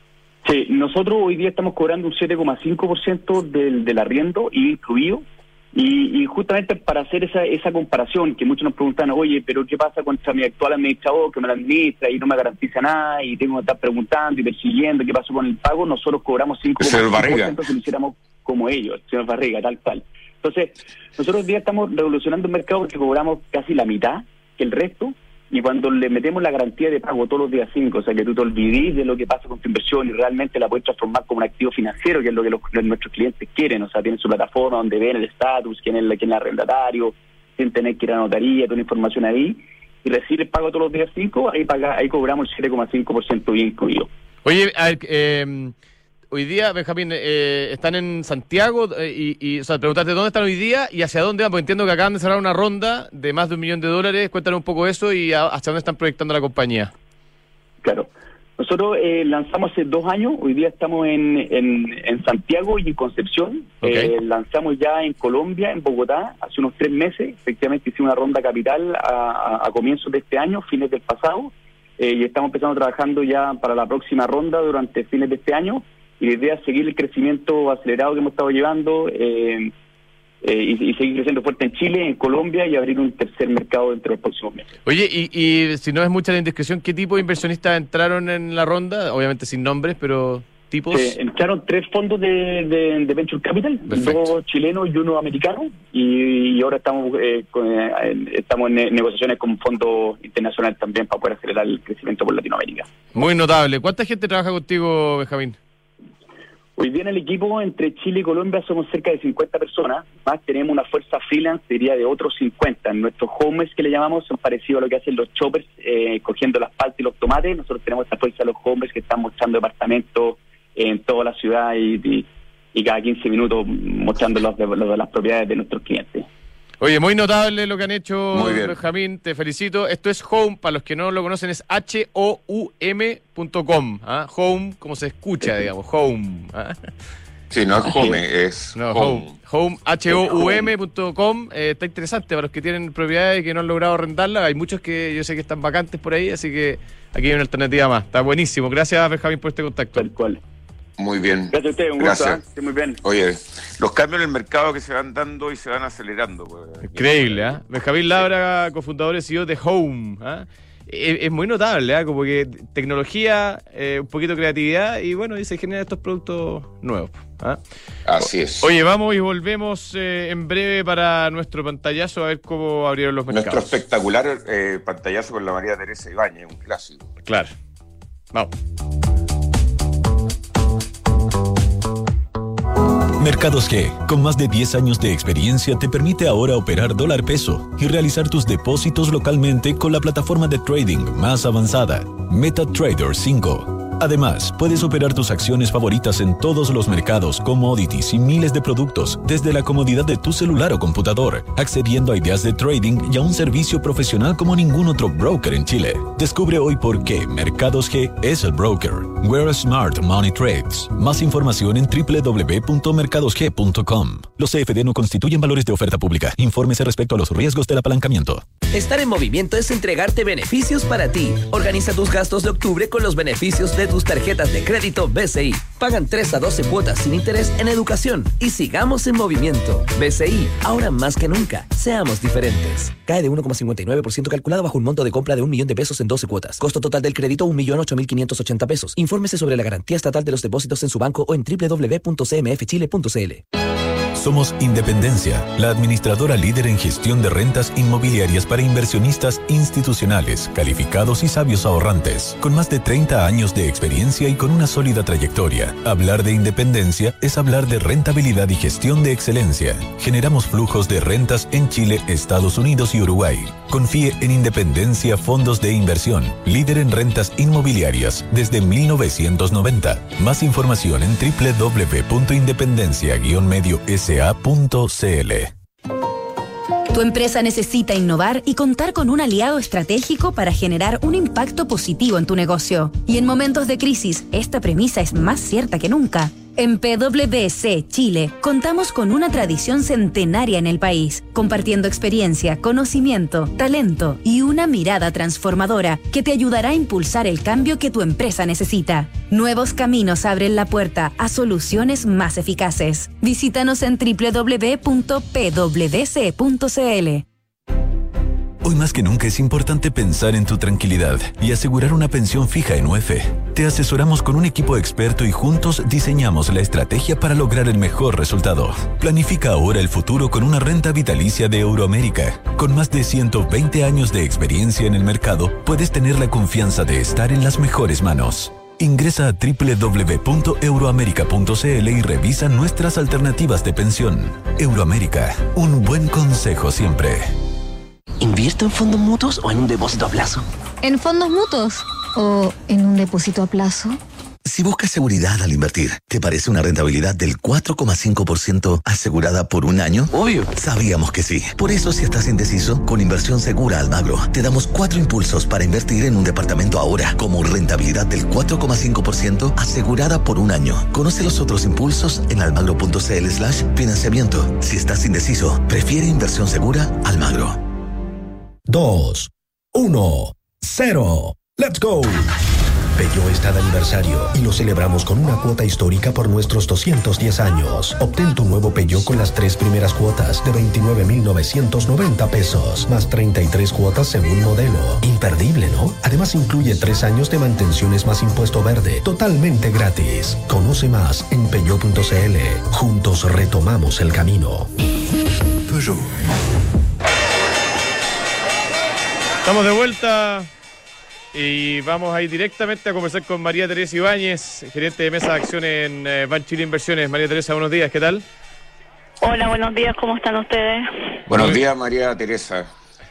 Sí, nosotros hoy día estamos cobrando un 7,5% del arriendo, incluido, y justamente para hacer esa comparación, que muchos nos preguntan, oye, pero ¿qué pasa contra mi actual administrador que me la administra y no me garantiza nada y tengo que estar preguntando y persiguiendo qué pasó con el pago? Nosotros cobramos 5,5% si lo hiciéramos como ellos, señor Barriga, tal cual. Entonces, nosotros hoy día estamos revolucionando el mercado porque cobramos casi la mitad que el resto, y cuando le metemos la garantía de pago todos los días 5, o sea, que tú te olvides de lo que pasa con tu inversión y realmente la puedes transformar como un activo financiero, que es lo que nuestros clientes quieren, o sea, tienen su plataforma donde ven el estatus, quién es el arrendatario, sin tener que ir a la notaría, toda la información ahí, y recibir el pago todos los días 5, ahí cobramos el 7,5% bien incluido. Oye, a ver, hoy día, Benjamín, están en Santiago y o sea, preguntarte dónde están hoy día y hacia dónde van, porque entiendo que acaban de cerrar una ronda de más de $1 millón. Cuéntanos un poco eso y hacia dónde están proyectando la compañía. Claro. Nosotros lanzamos hace 2 años, hoy día estamos en Santiago y en Concepción. Okay. Lanzamos ya en Colombia, en Bogotá, hace unos 3 meses. Efectivamente hicimos una ronda capital a comienzos de este año, fines del pasado, y estamos empezando trabajando ya para la próxima ronda durante fines de este año. Y la idea es seguir el crecimiento acelerado que hemos estado llevando y seguir creciendo fuerte en Chile, en Colombia y abrir un tercer mercado dentro de los próximos meses. Oye, y si no es mucha la indiscreción, ¿qué tipo de inversionistas entraron en la ronda? Obviamente sin nombres, pero tipos. Entraron 3 fondos de Venture Capital, Perfecto. 2 chilenos y 1 americano, y ahora estamos en negociaciones con fondos internacionales también para poder acelerar el crecimiento por Latinoamérica. Muy notable. ¿Cuánta gente trabaja contigo, Benjamín? Hoy día en el equipo entre Chile y Colombia somos cerca de 50 personas, más tenemos una fuerza freelance, diría, de otros 50. Nuestros homers que le llamamos son parecidos a lo que hacen los choppers, cogiendo las paltas y los tomates. Nosotros tenemos esta fuerza de los homers que están mostrando departamentos en toda la ciudad y cada 15 minutos mostrando los de las propiedades de nuestros clientes. Oye, muy notable lo que han hecho, Muy bien. Benjamín, te felicito. Esto es Home, para los que no lo conocen, es HOUM.com. ¿Ah? Home, como se escucha, digamos, Home. ¿Ah? Sí, no es home, es No, home. Home, HOUM.com. Está interesante para los que tienen propiedades y que no han logrado arrendarlas. Hay muchos que yo sé que están vacantes por ahí, así que aquí hay una alternativa más. Está buenísimo. Gracias, Benjamín, por este contacto. Tal cual. Muy bien. Gracias a ustedes, un gusto. Gracias. Muy bien. Oye, los cambios en el mercado que se van dando y se van acelerando. Pues. Increíble, ¿ah? Benjamín Labra, cofundador y CEO de Home. ¿Ah? Es muy notable, ¿ah? Como que tecnología, un poquito de creatividad y bueno, y se generan estos productos nuevos. ¿Ah? Así es. Oye, vamos y volvemos en breve para nuestro pantallazo a ver cómo abrieron los mercados. Nuestro espectacular pantallazo con la María Teresa Ibáñez, un clásico. Claro. Vamos. Mercados G, con más de 10 años de experiencia, te permite ahora operar dólar peso y realizar tus depósitos localmente con la plataforma de trading más avanzada, MetaTrader 5. Además, puedes operar tus acciones favoritas en todos los mercados, commodities y miles de productos desde la comodidad de tu celular o computador, accediendo a ideas de trading y a un servicio profesional como ningún otro broker en Chile. Descubre hoy por qué Mercados G es el broker. Where Smart Money Trades. Más información en www.mercadosg.com. Los CFD no constituyen valores de oferta pública. Infórmese respecto a los riesgos del apalancamiento. Estar en movimiento es entregarte beneficios para ti. Organiza tus gastos de octubre con los beneficios de tus tarjetas de crédito BCI. Pagan 3 a 12 cuotas sin interés en educación. Y sigamos en movimiento. BCI, ahora más que nunca. Seamos diferentes. Cae de 1,59% calculado bajo un monto de compra de $1 millón en 12 cuotas. Costo total del crédito $1.008.580. Infórmese sobre la garantía estatal de los depósitos en su banco o en www.cmfchile.cl. Somos Independencia, la administradora líder en gestión de rentas inmobiliarias para inversionistas institucionales, calificados y sabios ahorrantes, con más de 30 años de experiencia y con una sólida trayectoria. Hablar de independencia es hablar de rentabilidad y gestión de excelencia. Generamos flujos de rentas en Chile, Estados Unidos y Uruguay. Confíe en Independencia Fondos de Inversión, líder en rentas inmobiliarias desde 1990. Más información en www.independencia-mediosa.cl. Tu empresa necesita innovar y contar con un aliado estratégico para generar un impacto positivo en tu negocio. Y en momentos de crisis, esta premisa es más cierta que nunca. En PwC Chile contamos con una tradición centenaria en el país, compartiendo experiencia, conocimiento, talento y una mirada transformadora que te ayudará a impulsar el cambio que tu empresa necesita. Nuevos caminos abren la puerta a soluciones más eficaces. Visítanos en www.pwc.cl. Hoy más que nunca es importante pensar en tu tranquilidad y asegurar una pensión fija en UF. Te asesoramos con un equipo experto y juntos diseñamos la estrategia para lograr el mejor resultado. Planifica ahora el futuro con una renta vitalicia de Euroamérica. Con más de 120 años de experiencia en el mercado, puedes tener la confianza de estar en las mejores manos. Ingresa a www.euroamerica.cl y revisa nuestras alternativas de pensión. Euroamérica, un buen consejo siempre. ¿Invierto en fondos mutuos o en un depósito a plazo? ¿En fondos mutuos o en un depósito a plazo? Si buscas seguridad al invertir, ¿te parece una rentabilidad del 4,5% asegurada por un año? Obvio. Sabíamos que sí. Por eso, si estás indeciso, con Inversión Segura Almagro, te damos 4 impulsos para invertir en un departamento ahora, como rentabilidad del 4,5% asegurada por un año. Conoce los otros impulsos en almagro.cl/financiamiento. Si estás indeciso, prefiere Inversión Segura Almagro. 2, 1, 0. ¡Let's go! Peugeot está de aniversario y lo celebramos con una cuota histórica por nuestros 210 años. Obtén tu nuevo Peugeot con las 3 primeras cuotas de 29.990 pesos, más 33 cuotas según modelo. Imperdible, ¿no? Además incluye 3 años de mantenciones más impuesto verde, totalmente gratis. Conoce más en peugeot.cl. Juntos retomamos el camino. Peugeot. Estamos de vuelta y vamos a ir directamente a conversar con María Teresa Ibáñez, gerente de mesa de acciones en Ban Chile Inversiones. María Teresa, buenos días, ¿qué tal? Hola, buenos días, ¿cómo están ustedes? Buenos días, María Teresa.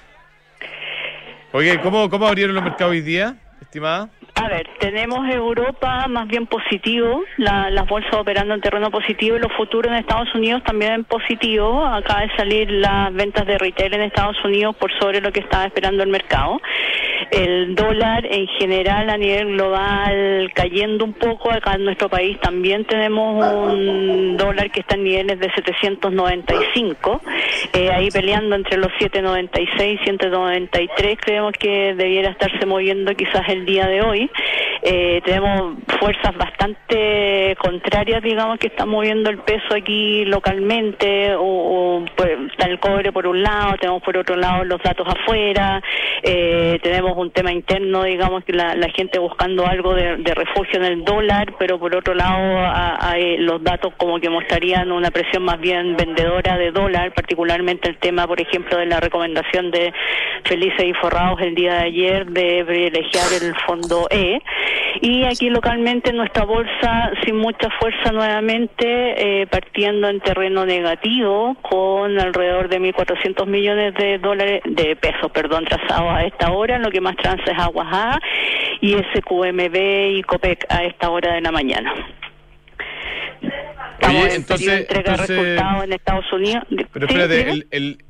Oye, ¿cómo abrieron los mercados hoy día, estimada? A ver, tenemos Europa más bien positivo, las bolsas operando en terreno positivo y los futuros en Estados Unidos también en positivo. Acaba de salir las ventas de retail en Estados Unidos por sobre lo que estaba esperando el mercado. El dólar en general a nivel global cayendo un poco. Acá en nuestro país también tenemos un dólar que está en niveles de 795, ahí peleando entre los 796 y 193. Creemos que debiera estarse moviendo quizás el día de hoy. Tenemos fuerzas bastante contrarias, digamos, que están moviendo el peso aquí localmente, pues, está el cobre por un lado, tenemos por otro lado los datos afuera, tenemos un tema interno, digamos, que la gente buscando algo de refugio en el dólar, pero por otro lado hay los datos como que mostrarían una presión más bien vendedora de dólar, particularmente el tema, por ejemplo, de la recomendación de Felices y Forrados el día de ayer de privilegiar el fondo E. Y aquí localmente nuestra bolsa sin mucha fuerza nuevamente, partiendo en terreno negativo con alrededor de 1.400 millones de pesos trazados a esta hora. Lo que más transa es Aguas A y SQMB y Copec a esta hora de la mañana. Oye, entonces resultados en Estados Unidos. Pero espérate,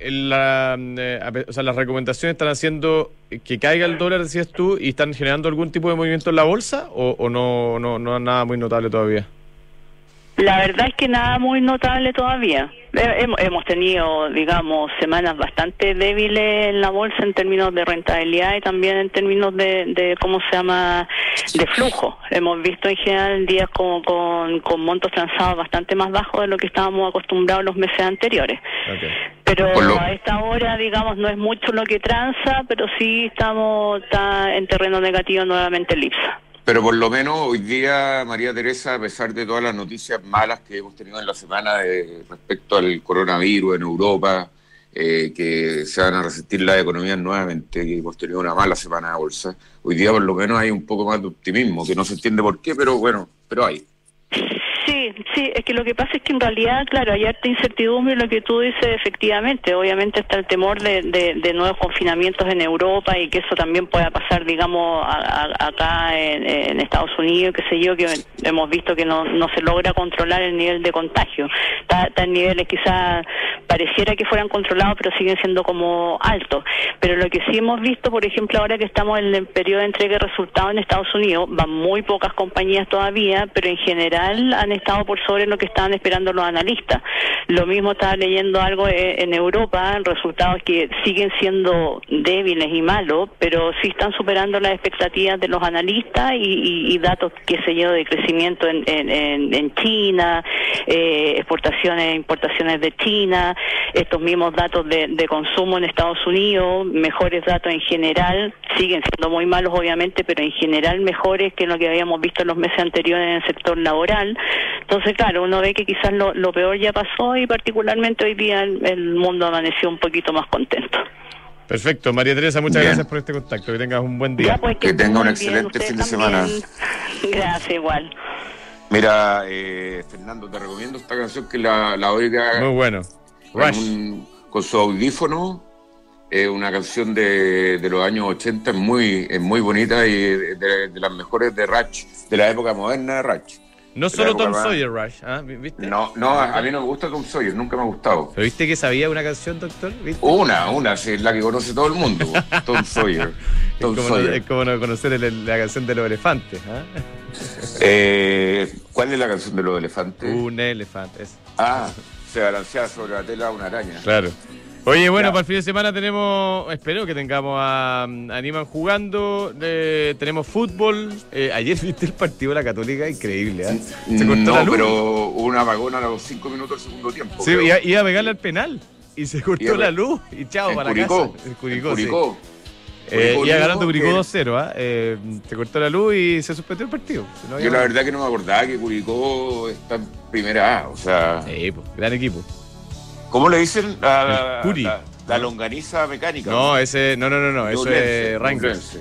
las recomendaciones están haciendo que caiga el dólar, decías tú, y están generando algún tipo de movimiento en la bolsa, o no nada muy notable todavía. La verdad es que nada muy notable todavía. Hemos tenido, digamos, semanas bastante débiles en la bolsa en términos de rentabilidad y también en términos de ¿cómo se llama?, de flujo. Hemos visto en general días con montos transados bastante más bajos de lo que estábamos acostumbrados los meses anteriores. Okay. Pero a esta hora, digamos, no es mucho lo que transa, pero sí está en terreno negativo nuevamente el IPSA. Pero por lo menos hoy día, María Teresa, a pesar de todas las noticias malas que hemos tenido en la semana respecto al coronavirus en Europa, que se van a resistir las economías nuevamente, que hemos tenido una mala semana de bolsa, hoy día por lo menos hay un poco más de optimismo, que no se entiende por qué, pero bueno, pero hay. Sí, es que lo que pasa es que en realidad, claro, hay harta incertidumbre, lo que tú dices, efectivamente. Obviamente está el temor de nuevos confinamientos en Europa y que eso también pueda pasar, digamos, acá en Estados Unidos, qué sé yo, que hemos visto que no se logra controlar el nivel de contagio. Está en niveles quizás pareciera que fueran controlados, pero siguen siendo como altos. Pero lo que sí hemos visto, por ejemplo, ahora que estamos en el periodo de entrega de resultados en Estados Unidos, van muy pocas compañías todavía, pero en general han estado por sobre lo que estaban esperando los analistas. Lo mismo estaba leyendo algo en Europa, resultados que siguen siendo débiles y malos, pero sí están superando las expectativas de los analistas y datos, qué sé yo, de crecimiento en China, exportaciones, importaciones de China, estos mismos datos de consumo en Estados Unidos, mejores datos en general, siguen siendo muy malos obviamente, pero en general mejores que lo que habíamos visto en los meses anteriores en el sector laboral. Entonces, claro, uno ve que quizás lo peor ya pasó y particularmente hoy día el mundo amaneció un poquito más contento. Perfecto, María Teresa, muchas gracias por este contacto, que tengas un buen día. Ya, pues, que tenga un excelente fin de semana. Gracias, igual. Mira, Fernando, te recomiendo esta canción que la oiga. Muy bueno. Con su audífono. Es una canción de los años 80, es muy bonita y de las mejores de Rush, de la época moderna de Rush. No solo Tom Sawyer, Rush, ¿ah? ¿Viste? No, a mí no me gusta Tom Sawyer, nunca me ha gustado. ¿Pero viste que sabía una canción, doctor? ¿Viste? Una, sí, es la que conoce todo el mundo, Tom Sawyer. Es como no conocer la canción de los elefantes, ¿ah? ¿Cuál es la canción de los elefantes? Un elefante. Se balanceaba sobre la tela una araña. Claro. Oye, bueno, para el fin de semana espero que tengamos a Animan jugando, tenemos fútbol. Ayer viste el partido de la Católica, increíble, ¿eh? Se cortó la luz. Pero hubo una apagón a los 5 minutos del segundo tiempo. Sí, iba a pegarle al penal y se cortó la luz y chao para la casa. En Curicó. Iba ganando Curicó 2-0, se cortó la luz y se suspendió el partido. Yo la verdad que no me acordaba que Curicó está en primera A, o sea... Pues, gran equipo. ¿Cómo le dicen? La longaniza mecánica. No, ese... No, eso es Rangers.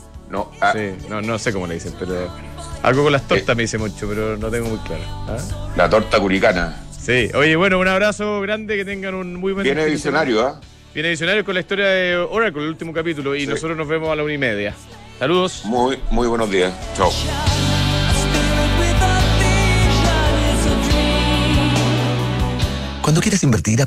No sé cómo le dicen, pero... Algo con las tortas me dice mucho, pero no tengo muy claro. La torta curicana. Sí. Oye, bueno, un abrazo grande, que tengan un muy buen... Viene Visionario, Viene Visionario con la historia de Oracle, el último capítulo, y nosotros nos vemos a la 1:30. Saludos. Muy buenos días. Chao. Cuando quieres invertir,